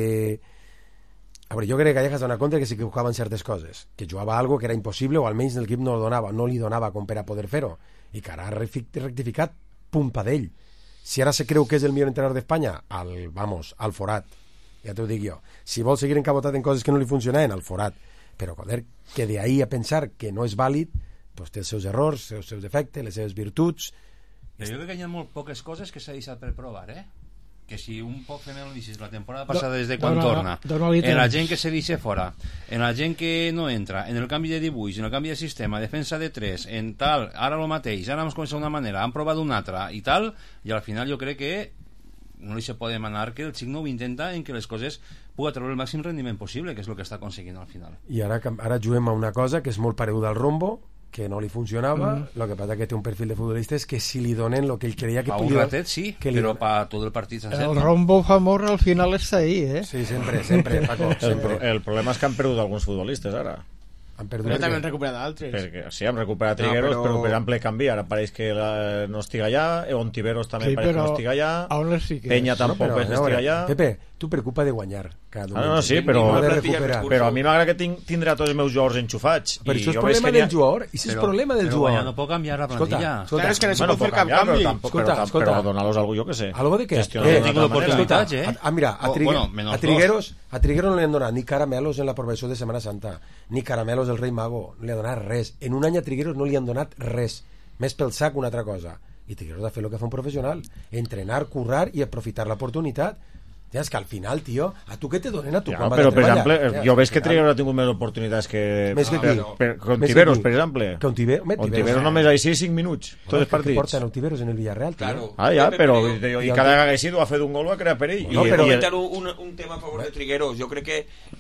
a veure, jo crec que Calleja es dona compte que sí que jugaven certes coses, que jugava algo que era impossible o almenys l'equip no li donava com per a poder fer-ho, i que ara ha rectificat pumpa d'ell. Si ara se creu que és el millor entrenador d'Espanya, al forat, ja t'ho dic jo. Si vol seguir encabotat en coses que no li funcionaven, al forat. Però, joder, que d'ahí a pensar que no és vàlid, pues té els seus errors, els seus defectes, les seves virtuts. Però jo crec que hi ha molt poques coses que s'ha deixat per provar, que si un poc fem l'anàlisis la temporada passada des de quan torna, en la gent que se deixa fora, en la gent que no entra, en el canvi de dibuix, en el canvi de sistema, defensa de 3, en tal, ara el mateix, ara hem començat d'una manera, han provat una altra i tal, i al final jo crec que no li se pot demanar que el xic no ho intenta en que les coses pugui treure el màxim rendiment possible, que és el que està aconseguint al final. I ara juguem a una cosa que és molt pareguda al rombo, que no li funcionava, lo que passa que té un perfil de futbolistes que si li donen lo que ell creia que pa podia... un ratet sí, però pa tot el partit sencer. El rombo famós al final està ahí, Sí, sempre, Paco. El problema és que han perdut alguns futbolistes ara. Però també han recuperat altres. Perquè, sí, han recuperat Trigueros, però per exemple canvi, ara pareix que no estiga allà, Ontiveros també pareix que no estiga allà, Peña tampoc pareix que estiga allà. Pepe, tu preocupa de guanyar cada un. No, sí, però a mi m'agrada que tindrà tots els meus jugadors enxufats. Però això és problema del jugador, i si és problema del jugador. Però no pot canviar la plantilla. Escolta, és que no se pot fer cap canvi. Però donar-los algú, jo què sé. Algo de què? Mira, a Trigueros no li han donat ni caramelos en la professió de Setmana Santa, ni caramelos del Rei Mago, no li han donat res. En un any a Trigueros no li han donat res, més pel sac una altra cosa. I Trigueros ha fet el que fa un professional, entrenar, currar i aprofitar l'oportunitat. Ja, és que al final, tio, a tu què te donen a tu? Ja, però, per exemple, jo veig que Trigueros ha tingut més oportunitats que Ontiveros, per exemple. Que Ontiveros només ha sigut 5 minuts, tots els partits. Que porten Ontiveros en el Villarreal, tio. Ja, però i cada vegada que ha sigut ha fet un gol, va crear perill. Jo vull comentar un tema a favor de Trigueros. Jo crec que,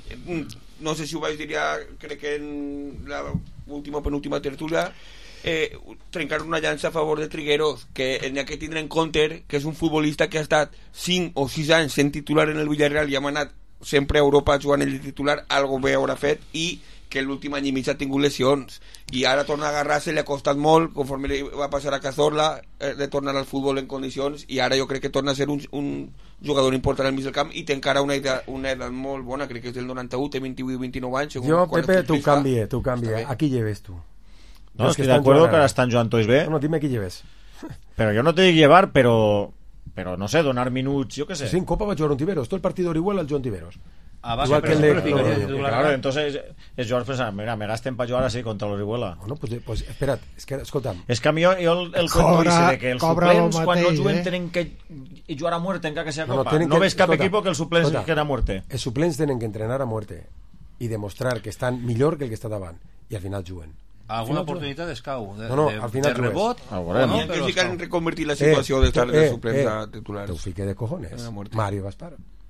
no sé si ho vaig dir ja, crec que en l'última o penúltima tertúlia, trencar una llança a favor de Trigueros, que n'hi ha que tindre en compte que és un futbolista que ha estat 5 o 6 anys sent titular en el Villarreal i ha anat sempre a Europa jugant el titular, algo bé haurà fet, i que l'últim any i mig ha tingut lesions i ara torna a agarrar-se, li ha costat molt conforme li va passar a Cazorla de tornar al futbol en condicions, i ara jo crec que torna a ser un jugador important al mig del camp i té encara una edat molt bona, crec que és del 91, té 28 o 29 anys. Jo, Pepe, tu canvie. Aquí lleves tu. No, estic d'acuerdo que ara estan jugant tots bé. No, dime qui lleves. Però jo no te dic llevar, però no sé, donar minuts, jo què sé. Sí, en Copa va jugar Ontiveros, todo el partido d'Orihuela el Joan Ontiveros. Igual que el de... Claro, entonces els jugadors pensaven, mira, me gasten para jugar así contra l'Orihuela. Bueno, pues espera't, és que, escolta'm. És que a mi el cuento dice de que els suplents quan no juguen tenen que jugar a muerte encara que sea Copa. No ves cap equipo que els suplents queden a muerte. Els suplents tenen que entrenar a muerte i demostrar que estan millor que el que està davant, i al final juguen. Alguna oportunitat escau de rebot, que sí que han reconvertit la situació d'estar de suplents a titulars. Te ho fique de cojones. Mario Gaspar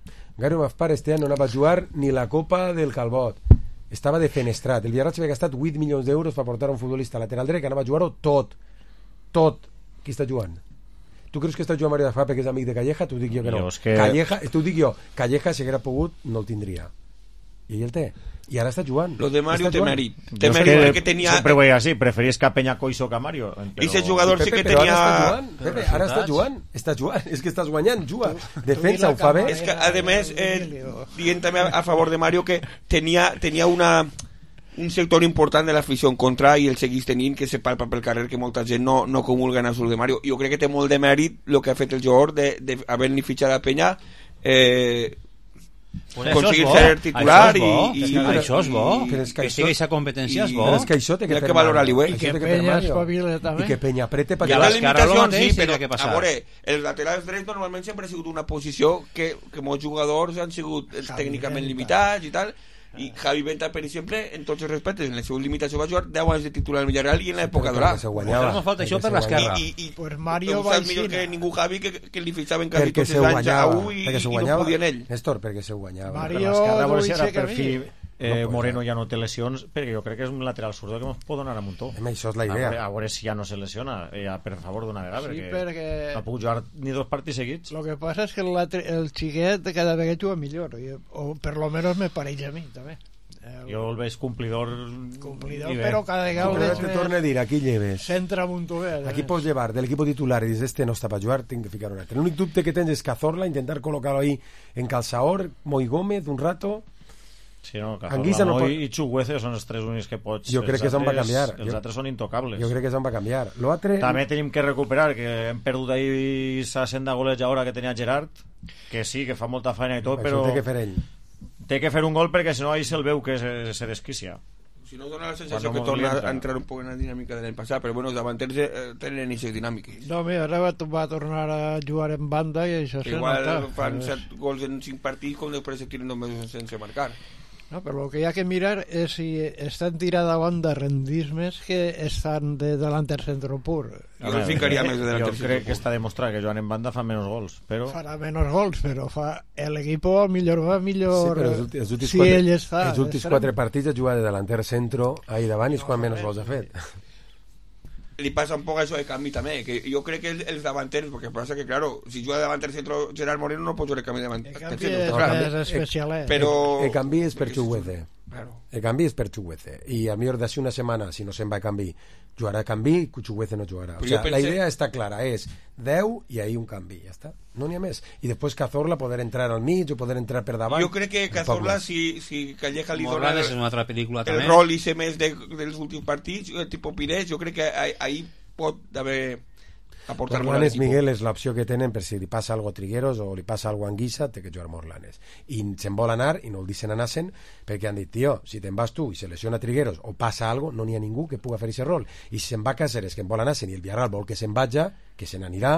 este any no anava a jugar ni la Copa del Calbot, estava defenestrat. El Villarreal havia gastat 8 milions d'euros per portar un futbolista lateral dret que anava a jugar-ho tot. Qui està jugant? Tu creus que està jugant Mario Gaspar perquè és amic de Calleja? T'ho dic jo que no. T'ho dic jo, Calleja si haguera pogut no el tindria, i ell el té. I ara està jugant. Lo de Mario té mèrit. Té mèrit perquè tenia... Sempre ho veia així, preferies que a Peña Coiso que a Mario. I ese jugador sí que tenia... Pepe, ara està jugant. És que estàs guanyant, juga. Defensa, ho fa bé. És que, a més, dient també a favor de Mario que tenia un sector important de l'afició en contra i el seguís tenint, que se palpa pel carrer que molta gent no comulga en el de Mario. Jo crec que té molt de mèrit el que ha fet el jugador d'haver-ni fitxat a Peña aconseguir ser titular això és bo, que sigui aquesta competència és bo, és que això té que fer valorar-li bé, i que Peña espavila també, i que Peña aprete hi ha limitacions, sí, però a veure, els laterals drets normalment sempre ha sigut una posició que molts jugadors han sigut tècnicament limitats i tal, i Javi Venta, per exemple, en tots els respectes, en la seva limitació va jugar 10 anys de titular al Villarreal i en l'època d'Orà. No falta això per l'esquerra. I Mario va saps millor que ningú, Javi, que li fitxaven quasi tots els anys a U i no podien ell. Néstor, perquè se guanyava. Mario per fi Moreno ja no té lesions, perquè jo crec que és un lateral zurdo que ens pot donar a muntó. Això és la idea. A veure si ja no se lesiona, per favor, d'una vegada, perquè no puc jugar ni 2 partits seguits. Lo que passa és que el xiquet cada vegada juga millor, o per lo menos me pareix a mi, també. Jo el veig complidor, però cada vegada te torno a dir, aquí lleves centra Montover, aquí pots llevar de l'equip titular i dius, no està per jugar, tinc que ficar un altre. L'únic dubte que tens és Cazorla, intentar col·locar-lo ahí en Calçaor, Moi Gómez un rato. Sí, no, Cazorla, Moi i Chuguece són els 3 únics que pots. Jo crec que se'n va canviar. Els altres són intocables. Jo crec que se'n va canviar. També tenim que recuperar, que hem perdut ahir la senda golejadora que tenia Gerard, que sí, que fa molta feina i tot, però... Això té que fer ell. Té que fer un gol perquè si no ahí se'l veu que se desquicia. Si no, dona la sensació que torna a entrar un poc en la dinàmica de l'any passat, però bueno, els davanters tenen aquestes dinàmiques. No, mira, ara va tornar a jugar en banda i això se nota. Igual fan 7 gols en 5 partits com després se tiren 2 mesos sense marcar. No, però el que hi ha que mirar és si estan tirant davant de rendismes que estan de delanter centro pur. Jo ficaria més de delanter centro pur. Jo crec que està demostrat que jugant en banda fa menys gols, però... Farà menys gols, però l'equip millor va millor si ell està. Els últims 4 partits ha jugat de delanter centro ahí davant i és quan menys gols ha fet. Li passa un poc això de canvi també, que jo crec que els davanters, perquè passa que claro, si juga de davanter centro Gerard Moreno no pot jugar el canvi de davanter centro, és especial, però el canvi és per Chuguece, el canvi és per Chuguece, i a millor d'ací una setmana si no se'n va a canvi, jugarà a canvi i Chuguece no jugarà, o sea, la idea està clara, és 10 i ahí un canvi, ja està, no n'hi ha més, i després Cazorla poder entrar al mig o poder entrar per davant. Jo crec que Cazorla si Calleja li dona el rol i ser més dels últims partits, tipus Pires, jo crec que ahí pot haver aportar Morlanes, Miguel, és l'opció que tenen per si li passa algo a Trigueros o li passa algo a Anguissa, té que jugar Morlanes i se'n vol anar i no el deixen anar-se'n perquè han dit, tio, si te'n vas tu i se lesiona Trigueros o passa algo, no n'hi ha ningú que puga fer aquest rol, i si se'n va Cáceres que en vol anar-se'n i el Villarreal vol que se'n vaja, que se n'anirà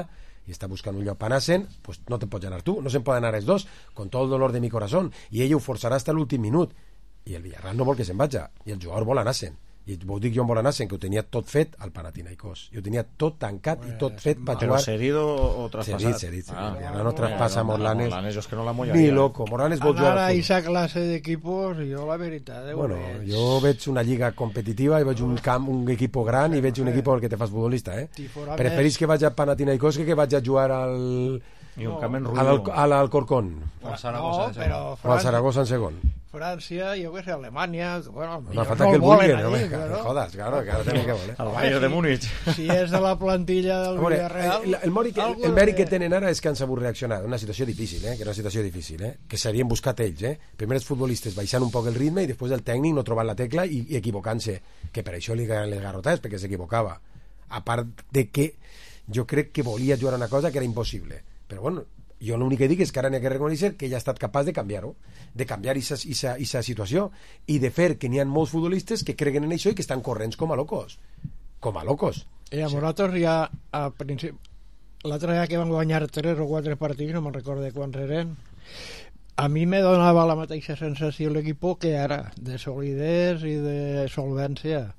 i està buscant un lloc per anar-se'n, pues no te pots anar tu, no se'n poden anar els dos, con tot el dolor de mi corazón, i ell ho forçarà fins a l'últim minut, i el Villarreal no vol que se'n vagi, i el jugador vol anar-se'n, i ho dic jo en vol anar-se'n, que ho tenia tot fet al Panathinaikos, i ho tenia tot tancat i tot fet per jugar. Però cedido o traspassat? Cedit. No traspassa Morlanes. Morlanes jo és que no la mollaria. Ni loco. Morlanes vol jugar anar a aquesta classe d'equipos, jo la veritat... Bueno, jo veig una lliga competitiva i veig un equip gran i veig un equip que te fas futbolista, Preferís que vaig a Panathinaikos que vaig a jugar al Alcorcón. O al Zaragoza en segon. Francia, jo que sé, Alemanya... Bueno, no falta que el vulguin, no jodas, claro, que tiene que voler. El Bayern de Múnich. Si és de la plantilla del Villarreal... El mèrit que tenen ara és que han sabut reaccionar una situació difícil, que era una situació difícil, que s'havien buscat ells, Primer els futbolistes baixant un poc el ritme i després el tècnic no trobant la tecla i equivocant-se, que per això li ganen les garrotades, perquè s'equivocava. A part de que jo crec que volia jugar una cosa que era impossible. Però bueno, jo l'únic que dic és que ara n'hi ha que reconèixer que ella ha estat capaç de canviar-ho, de canviar aquesta situació i de fer que n'hi ha molts futbolistes que creguen en això i que estan corrents com a locos. I a nosaltres ja al principi, l'altre dia que van guanyar 3 o 4 partits, no me'n recordo quants eren, a mi me donava la mateixa sensació l'equip que ara, de solidesa i de solvència.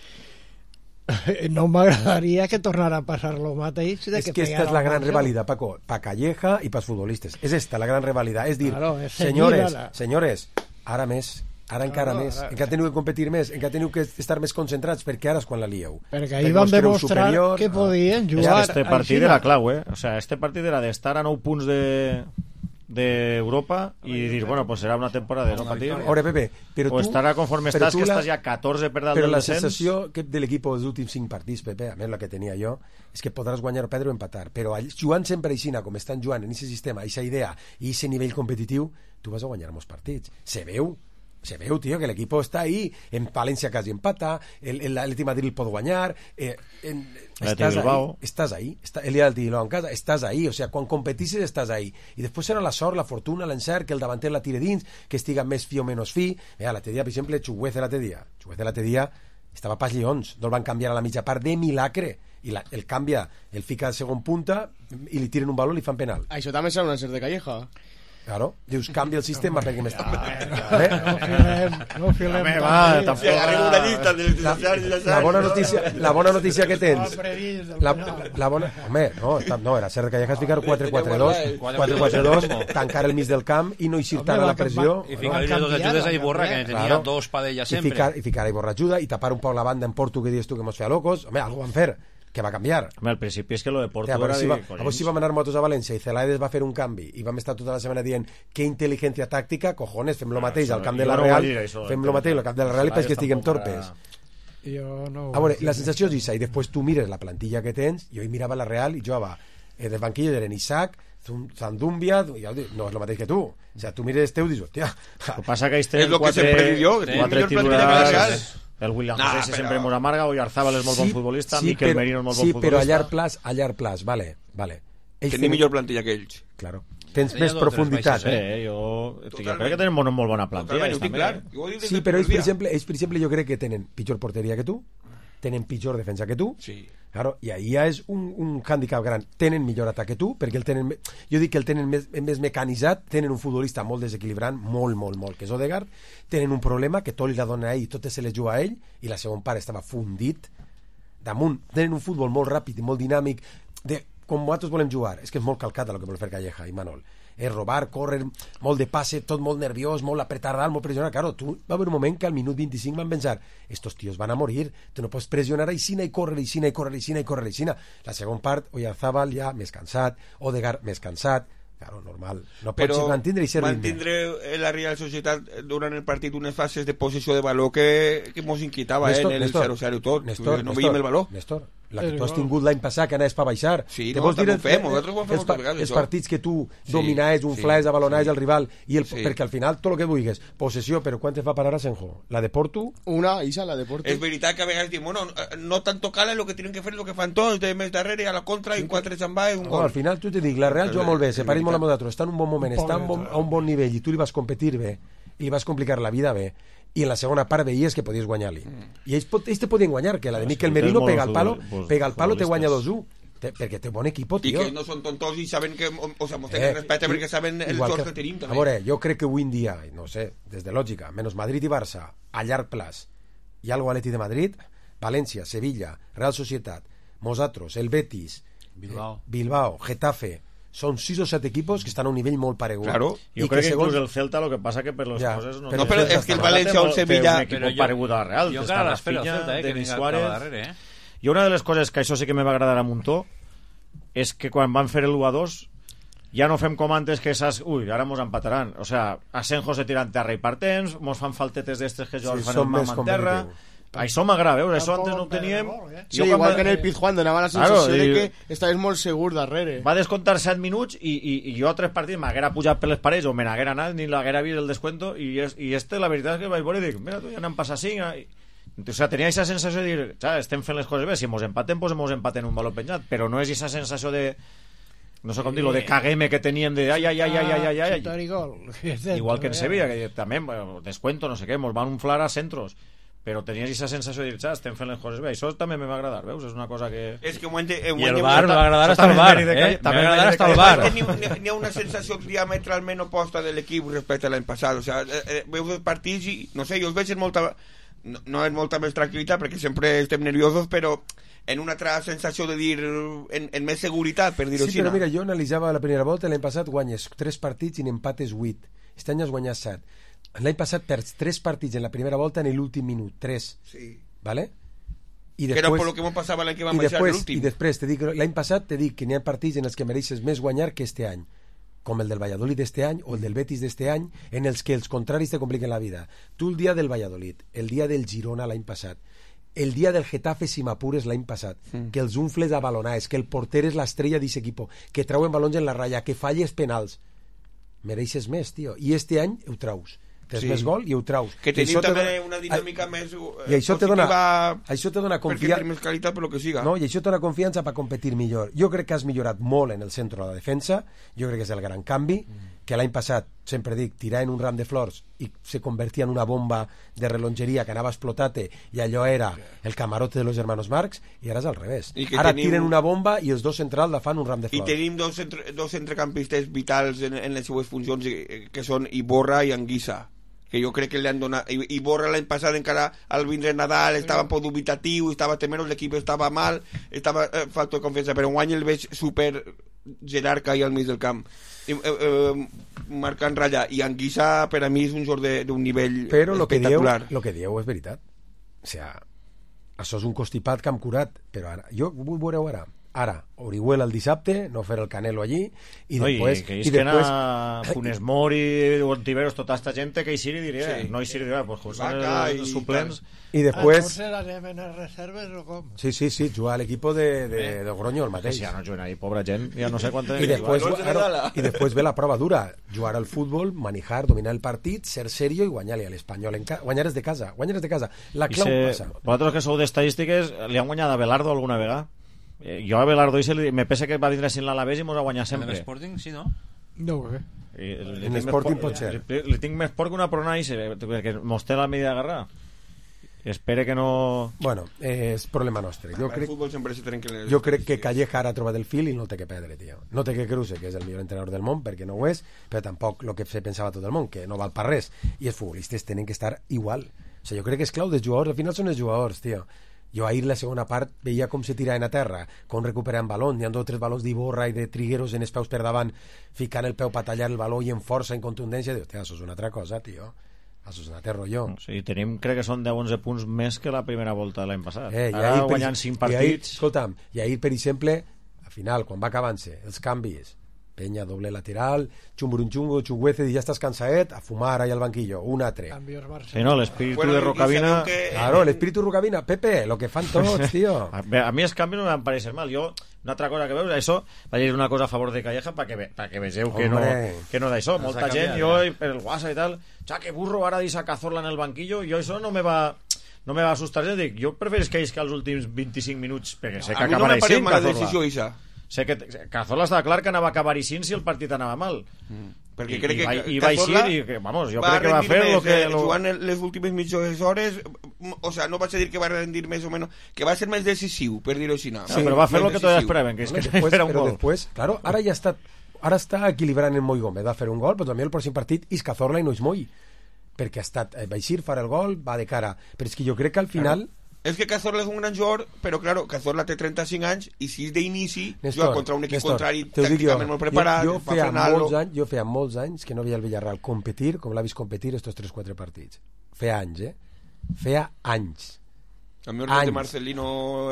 No m'agradaria que tornara a passar lo mateix de que esta es la gran rivalidad, Paco, pa Calleja y para futbolistas. Es esta la gran rivalidad, es dir, claro, senyores, ara més, ara encara més, encara teniu que competir més, encara teniu que estar més concentrats, perquè ara és quan la lieu. Perquè ahir van demostrar que podien jugar. Este partit era clau, este partit era d'estar a 9 punts d'Europa i dir, bueno, pues serà una temporada de no patir. Ahora, Pepe, o estarà conforme estàs, que estàs ja 14 per dalt del descens. Però la sensació de l'equip dels últims 5 partits, Pepe, a més la que tenia jo, és que podràs guanyar o perdre o empatar, però jugant sempre així, com estan jugant en aquest sistema, aquesta idea i aquest nivell competitiu, tu vas a guanyar molts partits. Se veu, tío, que l'equip està ahí, en València quasi empata, l'Atleti Madrid el pot guanyar, estàs ahí, el dia del Bilbao en casa, estàs ahí, o sea, quan competisses estàs ahí, i després serà la sort, la fortuna, l'encert, que el davanter la tire dins, que estiga més fi o menys fi. L'altre dia, per exemple, Chuguez l'altre dia estava pas lleons, no el van canviar a la mitja part de milagre, i el canvia, el fica a segon punta i li tiren un valor i li fan penal. Això també serà un encert de Calleja. Claro, dius, canvia el sistema perquè m'està... No filem. Arriba una llista la bona notícia que tens... La bona... Home, no, era ser de Callejas ficar 4-4-2, tancar el mig del camp i no eixir tant a la pressió. I ficar-li dos ajudes a Iborra, que tenia 2 padellas sempre. I ficar a Iborra ajuda i tapar un poc la banda en Porto, que dius tu que mos feia locos. Home, algo van fer, que va canviar. Al principi és que lo de Porto era... Si vam anar motos a València i Celades va fer un canvi i vam estar tota la setmana dient que intel·ligència tàctica, cojones, fem lo mateix al camp de la Real, fem lo mateix al camp de la Real i perquè estiguem torpes. A veure, la sensació és això, i després tu mires la plantilla que tens, jo hi mirava la Real i jugava del banquillo d'Eren Isaac, Zandúmbia, no és el mateix que tu. O sigui, tu mires teu i dius, hòstia... El que passa que ells tenen 4 titulars... El William José sempre molt amarga, Oyarzábal és molt bon futbolista, Miquel Merino és molt bon futbolista. Sí, però a llarg plaç, vale. Tenim millor plantilla que ells. Claro. Tens més profunditat. Jo crec que tenen molt bona plantilla. Sí, però ells, per exemple, jo crec que tenen pitjor porteria que tu, tenen pitjor defensa que tu, claro, i ahí ja és un hàndicap gran. Tenen millor atac que tu, perquè jo dic que el tenen més mecanitzat, tenen un futbolista molt desequilibrant, molt, que és Odegaard, tenen un problema que tot li la dona a ell i tot se li juga a ell, i la segon part estava fundit damunt. Tenen un futbol molt ràpid i molt dinàmic, com nosaltres volem jugar. És que és molt calcat el que vol fer Calleja i Manol. És robar, córrer, molt de passe, tot molt nerviós, molt apretar dalt, molt pressionar. Claro, va haver un moment que al minut 25 van pensar, estos tios van a morir, tu no pots pressionar aixina i córrer aixina. La segona part, Oyarzábal ja més cansat, Odegaard més cansat, claro, normal. No pots mantindre i ser ritme. Mantindre la Real Societat durant el partit unes fases de possessió de valor que mos inquietava en el 0-0 i tot. No veiem el valor. Néstor, la que tu has tingut l'any passat que anaves per baixar. Sí, nosaltres ho fem moltes vegades. Els partits que tu dominaves, un flash, avalonaves el rival, perquè al final tot el que vulguis, possessió, però quan te fa parar a Senjo? La de Porto? La de Porto. És veritat que a vegades diuen, bueno, no tanto calen, lo que tienen que fer és lo que fan tots, de més darrere, a la contra, i 4 xambars, un gol. Al final tu te dic, la Real juga molt bé, separis molt amb nosaltres, està en un bon moment, està a un bon nivell, i tu li vas competir bé, i li vas complicar la vida bé, i en la segona part veies que podies guanyar-li. I ells te podien guanyar, que la de Miquel Merino pega al palo, te guanya 2-1. perquè té bon equip, I tio. que no són tontos i saben que... O sea, mos tenen respecte perquè saben els jocs que tenim, també. A veure, jo crec que avui en dia, no sé, des de lògica, menys Madrid i Barça, a llarg plaç, hi ha el Atleti de Madrid, València, Sevilla, Real Societat, nosaltres, el Betis, Bilbao, Getafe, són 6 o 7 equipos que estan a un nivell molt paregut. Claro. Jo crec que inclús el Celta, lo que passa que per les coses... No, no, però és que el València o el Sevilla... Un equip paregut a la Real. Jo encara l'espero el Celta, que vinga a darrere, I una de les coses que això sí que me va agradar a Muntó és que quan van fer el 1-2 ja no fem com antes que saps, ara mos empataran. O sea, Asenjo se tira en terra i partents, mos fan faltetes d'estes que jo fan el mam en terra... Això m'agrada, veus? Això antes no ho teníem. Sí, igual que en el Pizjuán donava la sensació de que estaves molt segur darrere. Va descontar 7 minuts i jo a 3 partits m'haguera pujat per les parets o me n'haguera anat ni l'haguera vist el descuento i la veritat és que vaig veure i dic, mira tu, ja n'han passat 5. O sea, tenia aquesta sensació de dir, estem fent les coses bé, si mos empaten, pues mos empaten un valor penjat, però no és aquesta sensació de... No sé com dir-lo, de cagueme que teníem de ai. Igual que en Sevilla, que també, descuento, no sé què, mos van inflar a centros. Però tenies aquesta sensació de dir, estem fent les coses bé. Això també me va agradar, veus? És una cosa que... És que I el bar m'ha agradar hasta el bar, També m'ha agradar hasta el bar. N'hi ha una sensació diametralment oposta de l'equip respecte a l'any passat. O sigui, veus els partits i, no sé, jo els veig en molta... No és molta més tranquil·litat, perquè sempre estem nerviosos, però en una altra sensació de dir... En més seguretat, per dir-ho així. Sí, però mira, jo analitzava la primera volta, l'any passat guanyes 3 partits i n'empates 8. Aquest any has guanyat 7. L'any passat perds 3 partits en la primera volta en l'últim minut, 3. Sí. ¿Vale? I després, que era per lo que m'ho passava l'any que vam baixar l'últim. I després, l'any passat te dic que n'hi ha partits en els que mereixes més guanyar que este any, com el del Valladolid d'este any o el del Betis d'este any, en els que els contraris te compliquen la vida. Tu el dia del Valladolid, el dia del Girona l'any passat, el dia del Getafe, si m'apures, l'any passat, que els unfles a balonars, que el porter és l'estrella d'aquest equip, que trauen balons en la ratlla, que falles penals, mereixes més, tio. I este any ho traus. Tens més gol i ho traus. Que tenim també una dinàmica més i això te dona confiança, perquè més qualitat per lo que siga. No, i això te dona confiança per competir millor. Jo crec que has millorat molt en el centre de la defensa, jo crec que és el gran canvi, que l'any passat, sempre dic, tirar en un ram de flors i se convertia en una bomba de relongeria que anava a explotar-te i allò era el camarote de los hermanos Marx, i ara és al revés. Ara tiren una bomba i els dos centrals la fan un ram de flors. I tenim dos centrecampistes vitals en les seues funcions, que són Iborra i Anguissa, que jo crec que li han donat... Iborra l'any passat encara al vindre Nadal estava un poc dubitatiu, estava temeros, l'equip estava mal, estava falta de confiança, però enguany el veig super jerarca i al mig del camp, marcant ratlla, i Anguissa per a mi és un jugador d'un nivell espectacular. Però el que dieu és veritat. O sigui, això és un constipat que hem curat, però ara, jo ho veureu ara, Orihuela el dissabte, no fer el Canelo allí, i després... Que és que anar Funes Mori, Ontiveros, tota esta gent que hi siri diria, no hi siri diria, pues són els suplents. I després... Potser anem en les reserves o com? Sí, jugar a l'equip de Logroño el mateix. Si ja no juguen ahí, pobra gent, ja no sé quant... I després ve la prova dura, jugar al futbol, manejar, dominar el partit, ser serio i guanyar-li a l'Espanyol. Guanyar és de casa. La clau passa. Vosaltres que sou d'estadístiques, li han guanyat a Belardo alguna vegada? Jo a Belardo me pesa que va vindre sin l'Alavés i mos ha guanyat sempre. En l'Sporting, sí, no? No ho sé. En l'Sporting pot ser. Li tinc més por que una prona perquè mos té la medida agarrada. Espere que no... Bueno, és problema nostre. Jo crec que Calleja ara ha trobat el fil i no té que perdre, tio. No té que Kruse, que és el millor entrenador del món, perquè no ho és, però tampoc el que se pensava tot el món, que no val per res. I els futbolistes tenen que estar igual. O sigui, jo crec que és clau dels jugadors, al final són els jugadors, tio. Jo ahir la segona part veia com se tiraven a terra, com recuperaven balons, n'hi ha 2 o 3 balons d'Iborra i de Trigueros en els peus per davant, ficant el peu per tallar el baló i en força, en contundència. Diu, això és una altra cosa, tio. Això és un altre rotllo. Sí, tenim, crec que són 10-11 punts més que la primera volta de l'any passat. Ara guanyant 5 partits. Escolta'm, i ahir, per exemple, al final, quan va acabant-se, els canvis, Peña doble lateral, Chumburunchungo, Chuguece, i ja estàs cansaet, a fumar ahí al banquillo, un altre. Sí, no, l'espíritu de Rocabina... Claro, l'espíritu Rocabina, Pepe, lo que fan tots, tío. A mi els canvis no m'han pareixer mal. Jo, una altra cosa que veus, això va dir una cosa a favor de Calleja perquè vegeu que no d'això. Molta gent, jo per el WhatsApp i tal, que burro, ara deixa Cazorla en el banquillo, jo això no me va assustar. Dic, jo preferís que als últims 25 minuts, perquè sé que acabarà així, Cazorla. Sé que Cazorla estava clar que anava a acabar així si el partit anava mal. perquè crec que i va eixir i que, vamos, jo crec que va fer el que... Jugant les últimes mitges hores, o sea, no vaig a dir que va rendir més o menys, que va ser més decisiu, per dir-ho així. Sí, però va fer el que tots esperaven, que és que era un gol. Després, claro, ara està equilibrant en Moi Gómez, va fer un gol, però també el pròxim partit és Cazorla i no és Moi, perquè va eixir, farà el gol, va de cara, però és que jo crec que al final... És que Cazorla és un gran jugador, però claro, Cazorla té 35 anys i si és d'inici juga contra un equip contrari tàcticament molt preparat, jo feia molts anys que no veia el Villarreal competir com l'ha vist competir estos 3-4 partits. Feia anys, feia anys. A mi de Marcelino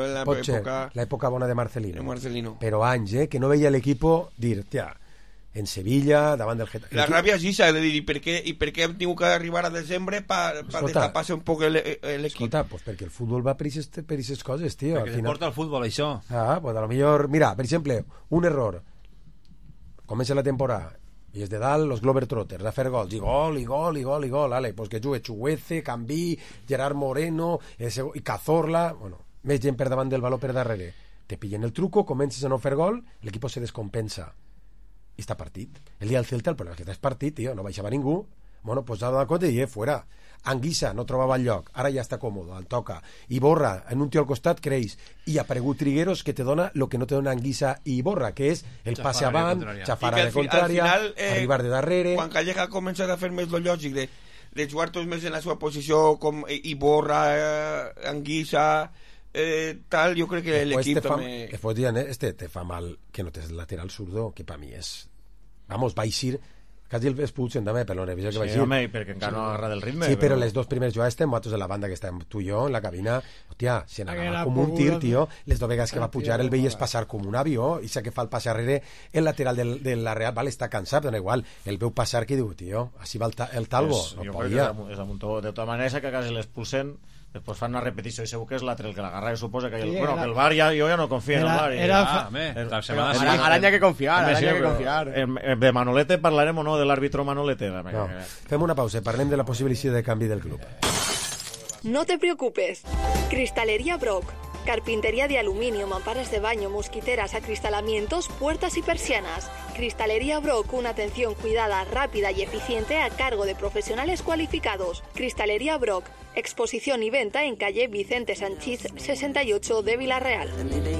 l'època bona de Marcelino. Però anys, que no veia l'equip dir, tia, en Sevilla, davant del Getafe. La ràbia és això, de dir, i per què hem tingut que arribar a desembre per destapar-se un poc l'equip? Escolta, pues perquè el futbol va per aquestes coses, tio. Perquè porta el futbol, això. Pues a lo millor... Mira, per exemple, un error. Comença la temporada i és de dalt los Globetrotters a fer gols, i gol, ale, pues que jugue Chuguece, Cambí, Gerard Moreno, i Cazorla, bueno, més gent per davant del baló per darrere. Te pillen el truco, comences a no fer gol, l'equip se descompensa. I està partit. El dia del Celta el problema és que estàs partit, tio, no baixava ningú. Bueno, pues ha donat compte i fuera. Anguissa no trobava el lloc, ara ja està còmode, el toca. Iborra, en un tio al costat, creix. I ha aparegut Trigueros, que te dona el que no te dona Anguissa i Iborra, que és el passe avant, xafar a la contrària, arribar de darrere... Quan Calleja ha començat a fer més lo lògic de jugar tots més en la seva posició, com Iborra, Anguissa... tal, jo crec que l'equip també... Después diuen, te fa mal que no tens lateral zurdo, que per mi és... Vamos, va eixir... Quasi el expulsen també per l'Onevisió que va eixir. Sí, home, perquè encara no agarra del ritme. Sí, però les dos primeres jugades estem nosaltres de la banda que estem tu i jo en la cabina. Hòstia, se n'anava com un tir, tio. Les dues vegades que va pujar el veies passar com un avió i sa que fa el passe arrere el lateral de la Real, vale, està cansat, dona igual. El veu passar que diu, tio, així va el talgo. No podia. És amuntó. De tota manera, que quasi l'expulsen, després fan una repetició i segur que és l'altre el que l'agarra, i suposa que el VAR jo ja no confio en el VAR. Ara hi ha que confiar, de Manolete parlarem o no, de l'àrbitro Manolete. No. Fem una pausa, parlem de la possibilitat de canvi del club. No te preocupes. Cristalería Brock. Carpintería de aluminio, mamparas de baño, mosquiteras, acristalamientos, puertas y persianas. Cristalería Brock, una atención cuidada, rápida y eficiente a cargo de profesionales cualificados. Cristalería Brock, exposición y venta en calle Vicente Sanchís 68 de Vila-real.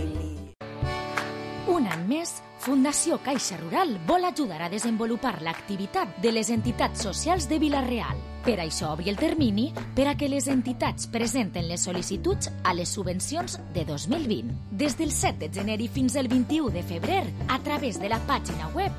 Un any més, Fundació Caixa Rural vol ajudar a desenvolupar l'activitat de les entitats socials de Vila-real. Per això obri el termini per a que les entitats presenten les sol·licituds a les subvencions de 2020. Des del 7 de gener i fins al 21 de febrer, a través de la pàgina web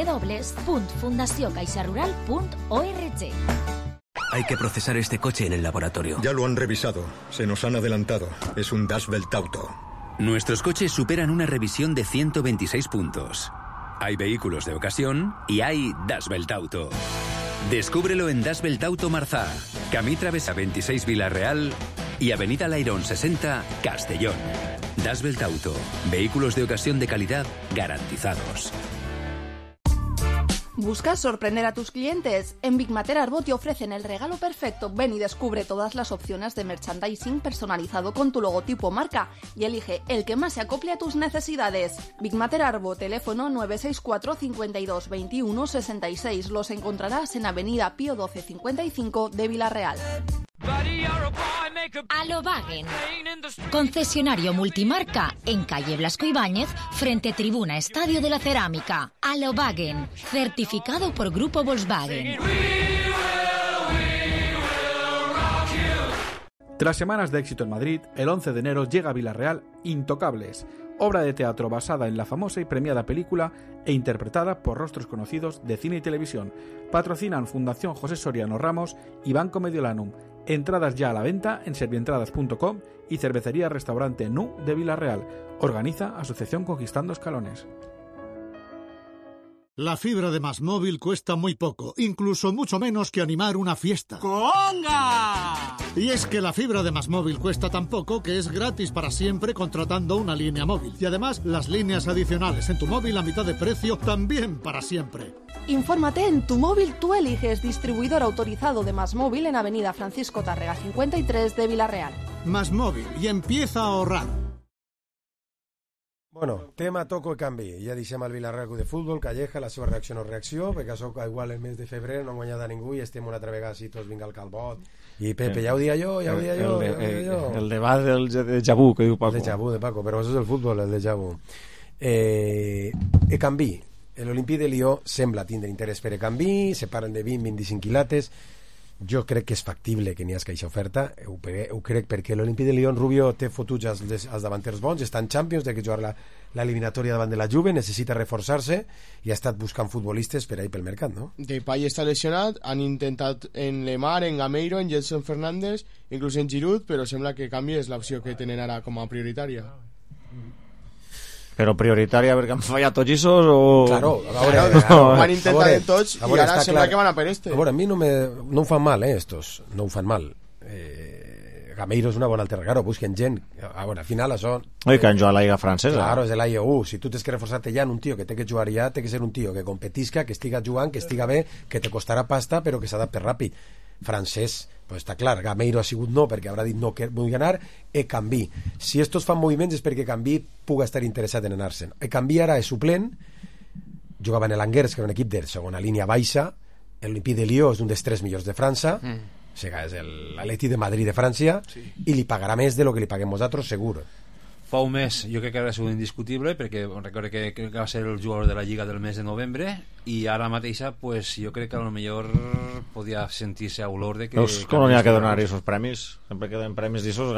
www.fundaciocaixarural.org. Hay que procesar este coche en el laboratorio. Ya lo han revisado. Se nos han adelantado. Es un Dashbelt Auto. Nuestros coches superan una revisión de 126 puntos. Hay vehículos de ocasión y hay Dashbelt Auto. Descúbrelo en Dashbelt Auto Marzá, Camí Travesa 26 Vila-real y Avenida Lairón 60 Castellón. Dashbelt Auto. Vehículos de ocasión de calidad garantizados. ¿Buscas sorprender a tus clientes? En Big Mater Arbo te ofrecen el regalo perfecto. Ven y descubre todas las opciones de merchandising personalizado con tu logotipo marca y elige el que más se acople a tus necesidades. Big Mater Arbo, teléfono 964 52 21 66. Los encontrarás en Avenida Pío 12 55 de Vila-real. Alobagen, concesionario multimarca en calle Blasco Ibáñez, frente Tribuna Estadio de la Cerámica. Alobagen, certificado por Grupo Volkswagen. Tras semanas de éxito en Madrid, el 11 de enero llega a Vila-real Intocables, obra de teatro basada en la famosa y premiada película e interpretada por rostros conocidos de cine y televisión. Patrocinan Fundación José Soriano Ramos y Banco Mediolanum. Entradas ya a la venta en servientradas.com y Cervecería Restaurante Nu de Vila-real. Organiza Asociación Conquistando Escalones. La fibra de MásMóvil cuesta muy poco, incluso mucho menos que animar una fiesta. ¡Conga! Y es que la fibra de MásMóvil cuesta tan poco que es gratis para siempre contratando una línea móvil. Y además, las líneas adicionales en tu móvil a mitad de precio también para siempre. Infórmate en Tu Móvil Tú Eliges, distribuidor autorizado de MásMóvil en Avenida Francisco Tárrega 53 de Vila-real. MásMóvil, y empieza a ahorrar. Bueno, tema toco i canvi. Ja deixem el Villarreal Club de Futbol, Calleja, la seva reacció no reacció, perquè això igual el mes de febrer no han guanyat a ningú i estem una altra vegada si tots vinga al calbot. I Pepe, ja ho dia jo. El debat del déjà vu que diu Paco. El déjà vu de Paco, però això és el futbol, el déjà vu. Canvi. L'Olympique de Lió sembla tindre interès per canvi, se parlen de 20-25 quilates. Jo crec que és factible que n'hi hagi aquesta oferta, ho crec perquè l'Olympique de Lyon, Rubio té fotuts als davanters bons, està en Champions, té que jugar l'eliminatòria davant de la Juve, necessita reforçar-se i ha estat buscant futbolistes per ahí pel mercat, no? Depay està lesionat, han intentat en Lemar, en Gameiro, en Gelson Fernández, inclús en Giroud, però sembla que canvi és l'opció que tenen ara com a prioritària. Però prioritària perquè han fallat tots issos o... Claro, van intentar de tots i ara sembla que van a per este. A veure, a mi no ho fan mal, estos, no ho fan mal. Gameiro és una bona alternativa, claro, busquen gent. A veure, al final això... Oi, que han jugat a la Lliga Francesa. Claro, és de la IEU. Si tu tens que reforçar-te ja en un tio que té que jugar ja, té que ser un tio que competisca, que estiga jugant, que estiga bé, que te costarà pasta, però que s'adapte ràpid. Francès, pues està clar, Gameiro ha sigut no perquè haurà dit no que vull anar, Canvi. Si estos fan moviments és perquè Canvi puga estar interessat en anar-se'n. Canvi ara és suplent, jugava en l'Angers, que era un equip de segona línia baixa, l'Olympique de Lió és un dels 3 millors de França, o sigui, és l'Atleti de Madrid de França, i li pagarà més de lo que li paguem nosaltres, segur. Fa un mes jo crec que era sigut indiscutible perquè recordo que va ser el jugador de la Lliga del mes de novembre i ara mateixa pues, jo crec que a lo millor podia sentir-se a olor de que... Veus com no n'hi ha que donar aquests premis? Sempre que donen premis d'aixòs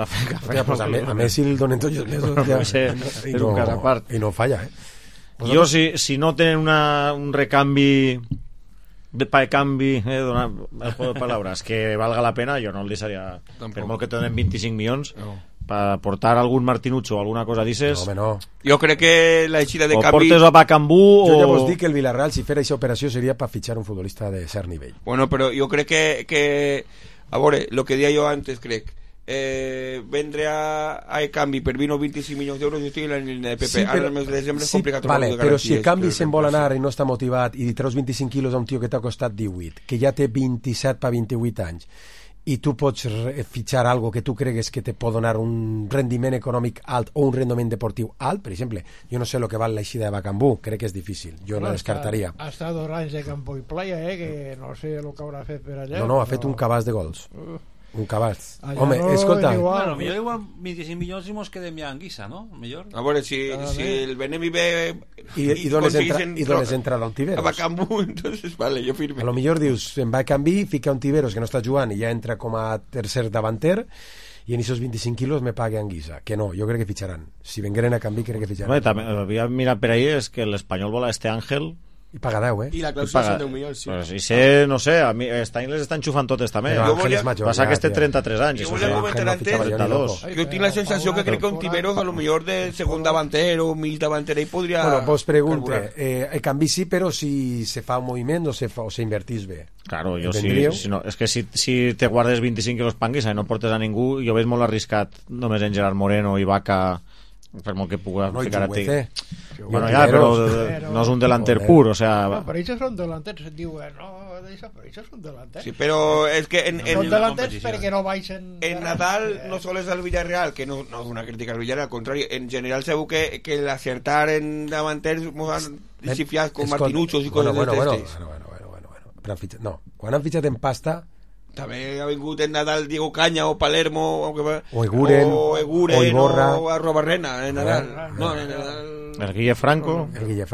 a més si el donen tots els mesos és un cas a part i no falla jo si no tenen un recanvi de canvi donar el juego de palabras que valga la pena jo no el deixaria per molt que te donen 25 milions per portar algun Martinucho o alguna cosa dices no. Jo crec que la eixida de o canvi portes a Bacambú jo ja vos dic que el Villarreal si fera aquesta operació seria per fitxar un futbolista de cert nivell. Bueno, però jo crec que a veure, el que deia jo antes crec vendre a canvi per 20 o 25 milions d'euros jo estic en la línia de PP, sí, ara el mes de desembre és complicat trobar de garanties, però si canvi se'n vol anar i no està motivat i li treus 25 quilos a un tio que t'ha costat 18 que ja té 27 per 28 anys i tu pots fitxar algo que tu cregues que te pot donar un rendiment econòmic alt o un rendiment deportiu alt, per exemple, jo no sé el que val l'eixida de Bacambú, crec que és difícil, jo la descartaria. Ha estat 2 anys de campo i playa, que no sé el que haurà fet per allà. No, ha fet un cabàs de gols. Un cabàs. Home, escolta... Bueno, millor igual 25 milions i mos quedem ja en guisa, no? Millor. A veure, si el Benemi ve... I dones entrada a un Tiberos. A Bacambú, entonces, vale, jo firme. A lo millor dius, en va a canvi, fica un Tiberos que no està jugant i ja entra com a tercer davanter i en aquests 25 quilos me pague en guisa. Que no, jo crec que fitxaran. Si vengueren a canvi, crec que fitxaran. També, havia mirat per ahí, és que l'Espanyol vol a este Ángel i paga 10, I la clàusula són 10 milions, sí. Pues, i sé, no sé, a mi les estan xufant totes també. Passa que té 33 anys. Jo volia comentar antes, jo tinc la sensació que crec que un Tiberos a lo millor de segon davanter o mig davanter i podria... Bueno, vos pregunte, canvi sí, però si se fa un moviment o se invertís bé. Claro, jo sí, no, és que si te guardes 25 quilos panguis i no portes a ningú, jo veig molt arriscat només en Gerard Moreno i Vaca per molt que puga ficar a ti. Bueno, ja, però no és un delanter pur, o sea... No, però ells són delanters, diuen, no, però ells són delanters. Sí, però és que... Són delanters perquè no baixen... En Nadal no sols al Villarreal, que no és una crítica al Villarreal, al contrari, en general segur que l'acertar en davanters mos han xifiat con Martinuchos i coses d'aquestes. Bueno. No, quan han fitxat en pasta... També ha vingut en Nadal Diego Caña o Palermo o Eguren o Iborra o Arrobarrena en Nadal. No, en Nadal... El Guille Franco.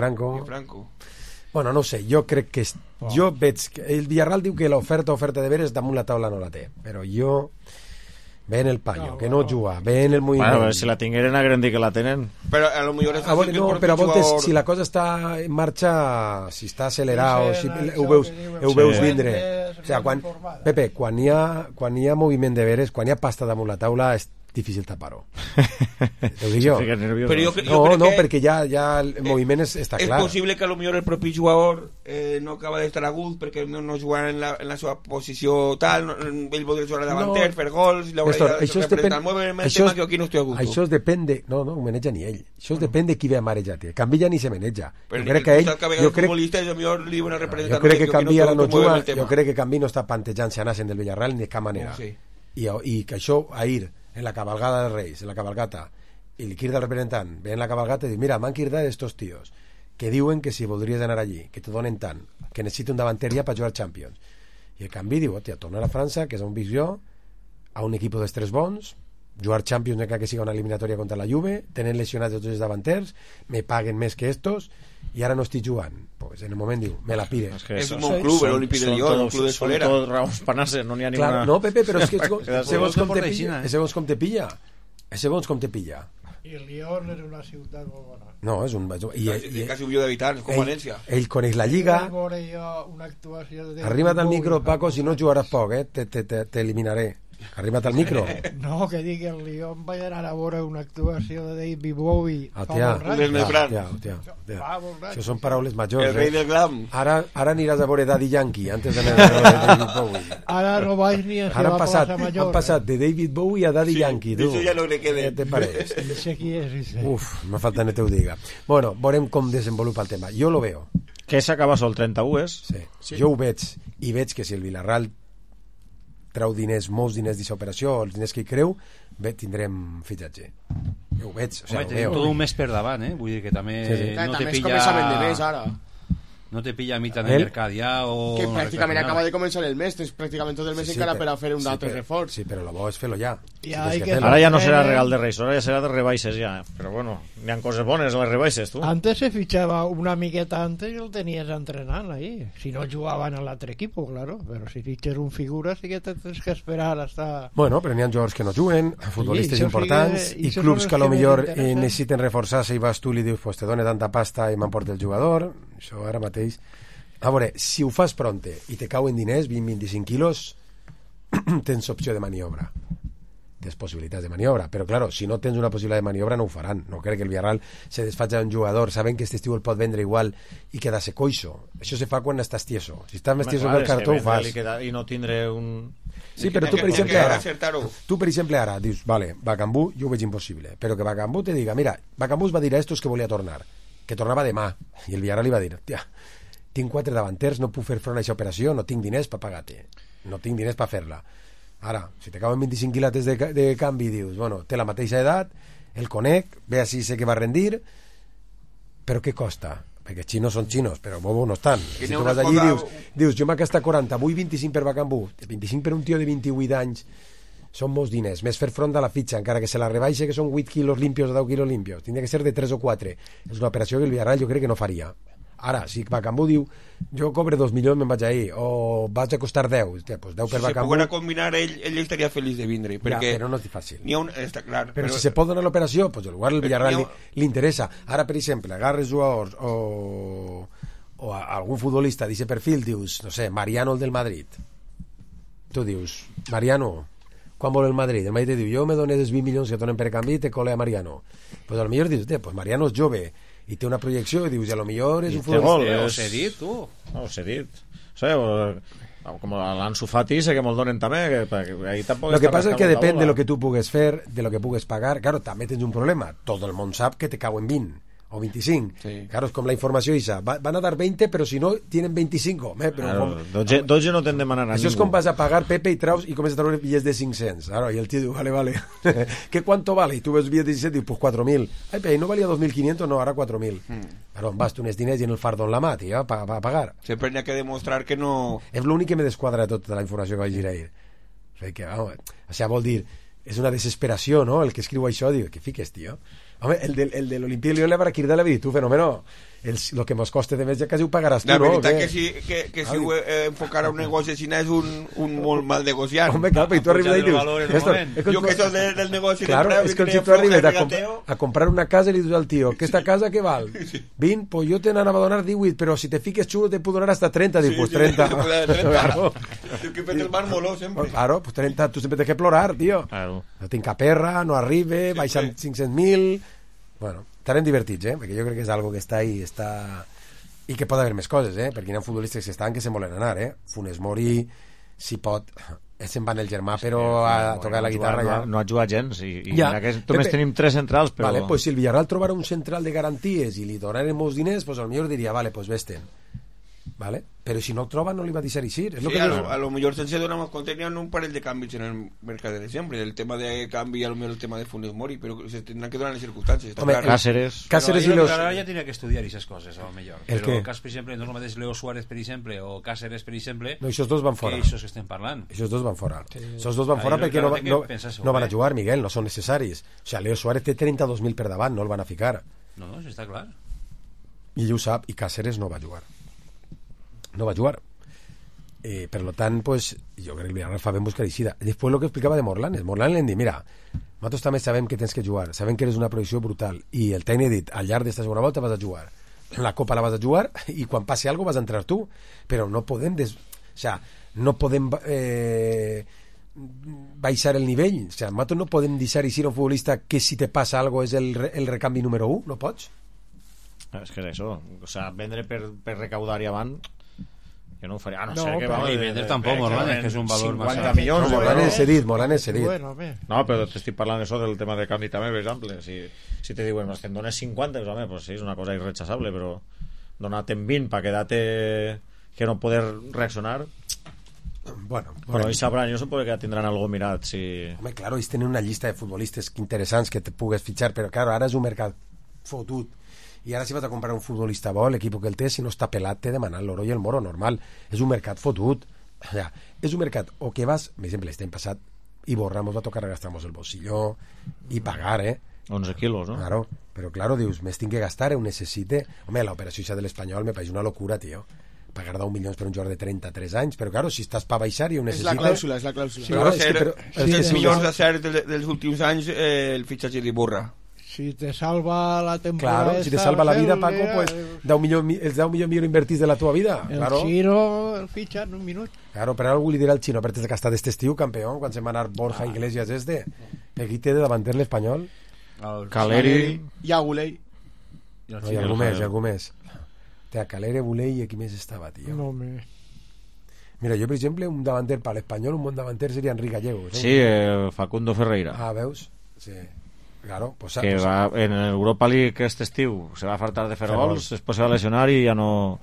Bueno, no sé, jo crec que jo veig que el Villarreal diu que l'oferta de veres damunt la taula no la té, però jo ven el paño, que no juga, ven el moviment. Bueno, si la tingueren hagueren dit que la tenen. Però a lo millor és fàcil no, però a voltes, si la cosa està en marxa, si està accelerat, o si ho veus vindre. O sigui, quan hi ha moviment de veres, quan hi ha pasta damunt la taula, és difícil tapar-ho. Ho dic jo. No, perquè ja el moviment està clar. És possible que a lo millor el propi jugador no acaba d'estar a gust perquè no jugar en la seva posició tal, ell voldria jugar a davanter, fer gols, i l'haurà de representar. Que aquí no estic a gust. Això depèn de... No ho maneja ni ell. Això depèn de qui ve a marejar. Canvi ja ni se maneja. Jo crec que ell... Jo crec que Canvi ara no juga, jo crec que Canvi no està pantejant si anasen del Villarreal ni de cap manera. I que això, ahir en la cabalgada de Reis, en la cabalgata, i li crida el representant, ve en la cabalgata i diu, mira, m'han cridat estos tios que diuen que si voldries anar allí, que te donen tant, que necessito un davanter ja per jugar Champions. I el canvi diu, hòstia, tornar a França, que és on visc jo, a un equip dels tres bons, jugar Champions encara que siga una eliminatòria contra la Juve, tenen lesionats tots els davanters, me paguen més que estos, i ara no estic jugant. Pues en el moment diu, me la pire. És un bon club, l'Olímpic de Lyon, un club de Solera. Són tots raons per anar-se, no n'hi ha ninguna... No, Pepe, però és que segons com te pilla. Segons com te pilla. I Lyon és una ciutat molt bona. No, és un... Quasi un milió d'habitants, com València. Ell coneix la Lliga. Arriba't al micro, Paco, si no jugaràs poc, t'eliminaré. Arriba't al micro. No, que digui el Lyon vaig anar a veure una actuació de David Bowie. Això són paraules majors. El rei del glam. Ara aniràs a veure Daddy Yankee antes d'anar a veure David Bowie. Ara no vaig ni a la plaça Major. Han passat de David Bowie a Daddy Yankee. Això ja no le quede. Què te pareix? No sé qui és. Uf, me falta que te ho diga. Bueno, veurem com desenvolupa el tema. Jo lo veo. Que s'acaba sol 31 és? Sí. Jo ho veig. I veig que si el Villarreal treu diners, molts diners d'aquesta operació, els diners que hi creu, bé, tindrem fitxatge. Jo ho veig. Home, tenim tot un mes per davant, Vull dir que també no te pilla... També es de mes, ara. No te pilla a mitad del mercat ja o... Que pràcticament acaba de començar el mes, tens pràcticament tot el mes encara per a fer un altre reforç. Sí, però el bo és fer-lo ja. Ara ja no serà regal de Reis, ara ja serà de rebaixes ja. Però bueno, n'hi ha coses bones a les rebaixes, tu. Antes se fichaba una miqueta antes i el tenies entrenant ahí. Si no jugaven a l'altre equip, claro. Però si fitxes un figura sí que tens que esperar hasta... Bueno, però n'hi ha jugadors que no juguen, futbolistes importants, i clubs que a lo millor necessiten reforçar-se i vas tu i li dius, pues te done tanta pasta i m'emporta el jugador. Això ara mateix... A veure, si ho fas pronte i te cauen diners, 20-25 quilos, tens opció de maniobra. Tens possibilitats de maniobra. Però, claro, si no tens una possibilitat de maniobra, no ho faran. No crec que el Villarreal se desfatja d'un jugador. Saben que este estiu el pot vendre igual i quedar-se coixo. Això se fa quan estàs tieso. Si estàs més tieso que el cartó, ho fas. I no tindre un... Sí, però tu, per exemple, ara dius, vale, Bacambú, jo ho veig impossible. Però que Bacambú te diga, mira, Bacambú va dir a estos que volia tornar, que tornava demà. I el Villarreal li va dir, tia, tinc 4 davanters, no puc fer front a aquesta operació, no tinc diners per pagar-te, no tinc diners per fer-la. Ara, si te cauen 25 quilates de canvi, dius, bueno, té la mateixa edat, el conec, ve així, sé que va rendir, però què costa? Perquè xinos són xinos, però bobo no estan. Si tu vas allí i dius, jo m'ha gastat 40, vull 25 per Bacambú, 25 per un tio de 28 anys, són molts diners, més fer front a la fitxa, encara que se la rebaixe, que són 8 quilos limpios o 10 quilos limpios, tindria que ser de 3 o 4. És una operació que el Villarreal jo crec que no faria. Ara, si Bacambú diu, jo cobre 2 milions, me'n vaig ahir, o vaig a costar 10, hòstia, pues 10 per Bacambú... Si se poguera combinar, ell estaria feliç de vindre, perquè... Ja, però no és fàcil. Està clar. Però si se pot donar l'operació, pues igual el Villarreal li interessa. Ara, per exemple, agarres jugadors o algun futbolista d'aquest perfil, dius, no sé, Mariano, el del Madrid. Tu dius, Mariano... Quan vol el Madrid? El Madrid te diu, jo me dones els 20 milions que donen per canvi i te cole a Mariano. Pues a lo millor dius, pues Mariano és jove i té una projecció i dius, a lo millor és un futbolista. Ho sé dit, tu. Ho sé dit. Com l'Ansu Fati sé que me'l donen també, que ahí tampoc... Lo que passa és que depèn de lo que tu pugues fer, de lo que pugues pagar. Claro, també tens un problema. Tot el món sap que te cauen 20 o 25. Sí. Claro, és com la informació isa. Van a dar 20, però si no, tienen 25. Claro, 12 no t'hem de manar a Això ningú. és com vas a pagar, Pepe, i traus i comences a treure bitllets de 500. Claro, i el tio diu, vale. ¿Qué cuánto vale? I tu ves bitllets de 17 i dius, pues 4.000. Ai, però no valia 2.500, no, ara 4.000. Claro, vas tu unes diners i en el fardo en la mà, tio, a pagar. Sempre n'hi ha que demostrar que no... És l'únic que me desquadra tota la informació que vaig dir ahir. O sigui, vol dir, és una desesperació, no?, el que escriu això, diu, què fiques, tio? Home, el de l'Olimpia de Lyon le habrá que ir de la vida, tu, fenómeno. Lo que nos coste de mes ja quasi ho pagaràs tu, no? La veritat que si ho enfocar a un negoci així és un molt mal negociant. Home, clar, i tu arribes i dius... Jo que soc del negoci... Claro, és com si tu arribes a comprar una casa i li dius al tio, aquesta casa què val? 20, pues jo te n'anava a donar 18, però si te fiques xulo te puc donar hasta 30. Diu, pues 30. Claro. Que fet el marmoló sempre. Claro, pues 30, tu sempre tens que plorar, tio. No tinc caperra, no arribe, baixant 500.000... Bueno, estarem divertits, perquè jo crec que és algo que està ahí, i que pot haver més coses, perquè hi ha futbolistes que estan que se'n volen anar, Funes Mori, si pot, se'n va en el germà, però a tocar la guitarra ja... No ha jugat gens, i només tenim 3 centrals, però... Vale, pues si el Villarreal trobara un central de garanties i li donaren molts diners, pues potser diria, vale, pues vés-te'n. ¿vale? Pero si no el troba no li va deixar eixir. Sí, a lo mejor se donamos contenido un par de cambios en el mercado de siempre. El tema de cambio y a lo mejor el tema de Funes Mori, pero se tendrán que dar en las circunstancias. Hombre, claro. Cáceres y los... ya tiene que estudiar esas cosas, a lo mejor. El però que... cas, per exemple, no és el mateix Leo Suárez, per exemple, o Cáceres, per exemple, no, aquests dos van fora. Que aquests que estem parlant. Aquests dos van fora. Aquests dos van fora perquè no van a jugar, Miguel, no són necessaris. O sigui, Leo Suárez té 32.000 per davant, no el van a ficar. No, això està clar. I ell ho sap, i Cáceres no va jugar. No va jugar. Per lo tant, pues, jo crec que el Villarreal fa ben buscar eixida. Després lo que explicava de Morlanes li hem dit, mira, nosaltres també sabem que tens que jugar, sabem que eres una prohibició brutal, i el tècnic ha dit, al llarg d'esta segona volta vas a jugar, la Copa la vas a jugar, i quan passi alguna cosa vas a entrar tu, però no podem no podem baixar el nivell, o sigui, nosaltres no podem deixar eixir un futbolista que si te passa alguna cosa és el recanvi número 1, no pots? És que és això, o sigui, vendre per recaudar i avant jo no ho faria, no sé què va i vendre tampoc, Morlanes, que és un valor 50 milions, Morlanes cedit. No, però t'estic parlant això del tema de canvi també, per exemple, si te diuen, te'n dones 50, pues sí, és una cosa irrechazable, però donar-te 20 per quedar-te que no poder reaccionar. Bueno, ells sabran, jo suposo que tindran algo mirat, si... Home, claro, ells tenen una llista de futbolistes interessants que te pugues fitxar, però claro, ara és un mercat fotut. I ara si vas a comprar un futbolista bo, l'equip que el té, si no està pelat, té demanat l'oro i el moro, normal. És un mercat fotut. O sea, és un mercat o que vas, per exemple, l'any passat, Ivo Ramos va tocar a gastar-nos el bolsillo i pagar, 11 quilos, no? Claro, però claro, dius, més tinc que gastar, ho necessite. Home, l'operació de l'Espanyol me pareix una locura, tio. Pagar 10 milions per un jugador de 33 anys, però claro, si estàs per baixar i ho necessites... És la clàusula. Però els millors de cert dels últims anys el fitxatge d'Iborra. Si te salva la temporada... Claro, si te salva la vida, Paco, pues els 10 milions invertits de la tua vida. El claro. Chino el fitxa en un minut. Claro, però algú li dirà al Chino, per que està d'este estiu, campió, quan se'n va anar Borja Iglesias aquí té de davanter l'Espanyol. Caleri i Agulei. No, hi ha algú més. Té Caleri, Agulei i aquí més estava, tio. No, Mira, jo, per exemple, un davanter per l'Espanyol, un bon davanter seria Enric Gallego. Sí, Facundo Ferreira. Ah, veus? Sí. Claro, pues, que va en Europa League este estiu se va a faltar de fer gols, després se va lesionar i ja no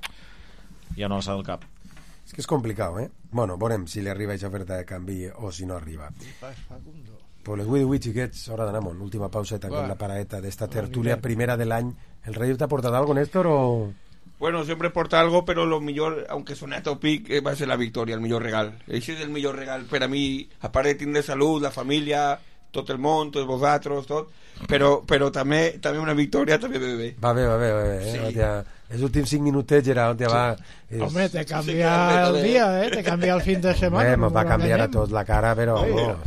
alça del cap. És que és complicat, Bueno, veurem si li arriba aquesta oferta de canvi o si no arriba. Pues les vull dir, xiquets, hora d'anar amb última pauseta con la paraeta d'esta tertúlia primera de l'any. ¿El Rey te ha aportado algo, Néstor, o...? Bueno, siempre porta algo, pero lo mejor, aunque suene a topic, va a ser la victoria, el millor regal. Ese es el millor regal per a mi, a part de tindre salut, la família, tot el món, tots vosaltres, tot, però també una victòria també ve bé. Va bé, sí. Els últims 5 minutets era on va... Home, te canvia el dia, te canvia el fin de setmana. Ens va canviar a tots la cara, però...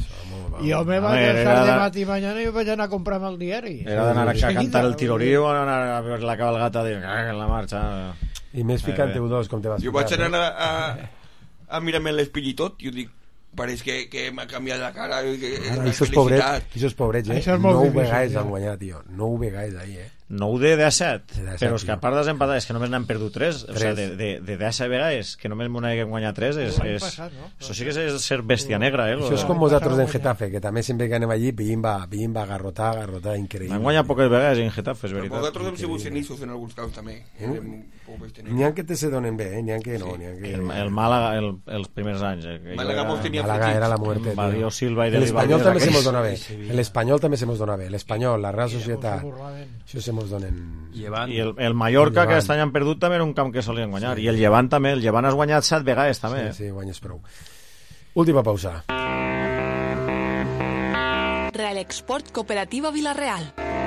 Jo me vaig deixar de matí mañana i vaig anar a comprar el diari. Era d'anar a cantar el tirorí o anar a veure la cabalgata en la marxa. I més ficant U2, com te vas ficar. Jo vaig anar a mirar-me l'espill i tot, i jo dic, pareix que m'ha canviat la cara. Aquests pobrets, 9 vegades han guanyat, tio. 9 vegades ahí, 9 de 17, però és que a part dels empatats és que només n'han perdut 3, o sigui, de 10 vegades que només m'ho n'haguem guanyat 3 això sí que és ser bèstia negra, això és com vosaltres en Getafe, que també sempre que anem allí bimba, garrotar, increïble. Han guanyat poques vegades en Getafe, és veritat. Però vosaltres hem sigut cenissos en alguns casos també. N'hi ha que te se donen bé, n'hi ha que no. El Màlaga els primers anys, Màlaga era la muerte. Mario Silva i l'Espanyol també se mos dona bé, l'Espanyol també se mos dona bé, l'Espanyol, la Real Societat, això se mos donen. I el Mallorca, que aquest any han perdut, també era un camp que solien guanyar, i el Llevant també, el Llevant has guanyat 7 vegades també. Sí, guanyes prou. Última pausa. Real Export Cooperativa Villarreal.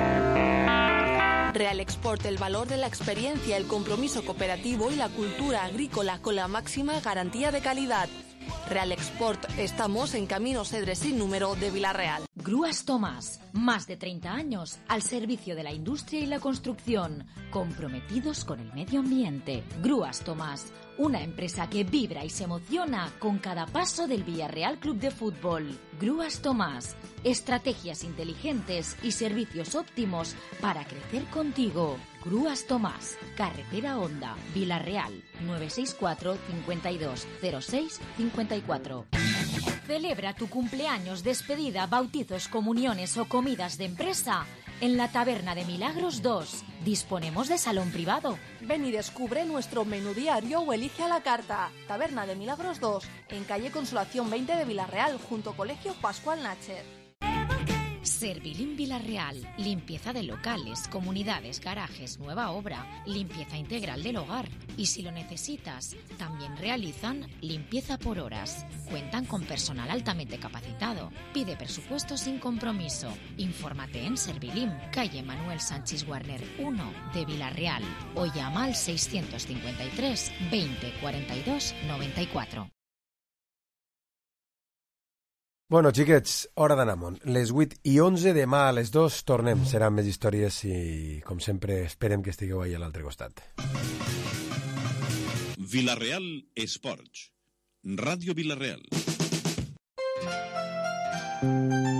Real Export, el valor de la experiencia, el compromiso cooperativo y la cultura agrícola con la máxima garantía de calidad. Real Export, estamos en Camino Cedres sin número de Villarreal. Grúas Tomás, más de 30 años al servicio de la industria y la construcción, comprometidos con el medio ambiente. Grúas Tomás, una empresa que vibra y se emociona con cada paso del Villarreal Club de Fútbol. Grúas Tomás, estrategias inteligentes y servicios óptimos para crecer contigo. Grúas Tomás, Carretera Honda, Villarreal, 964 52 06 54. Celebra tu cumpleaños, despedida, bautizos, comuniones o comidas de empresa en la Taberna de Milagros 2. Disponemos de salón privado. Ven y descubre nuestro menú diario o elige a la carta. Taberna de Milagros 2, en calle Consolación 20 de Villarreal, junto a Colegio Pascual Nacher. Servilim Villarreal, limpieza de locales, comunidades, garajes, nueva obra, limpieza integral del hogar. Y si lo necesitas, también realizan limpieza por horas. Cuentan con personal altamente capacitado. Pide presupuesto sin compromiso. Infórmate en Servilim, calle Manuel Sánchez Warner 1 de Villarreal, o llama al 653 20 42 94. Bueno, xiquets, hora d'anar amunt. Les 8:11, demà a les 2 tornem. Seran més històries i, com sempre, esperem que estigueu ahí a l'altre costat. Villarreal Esports. Ràdio Villarreal.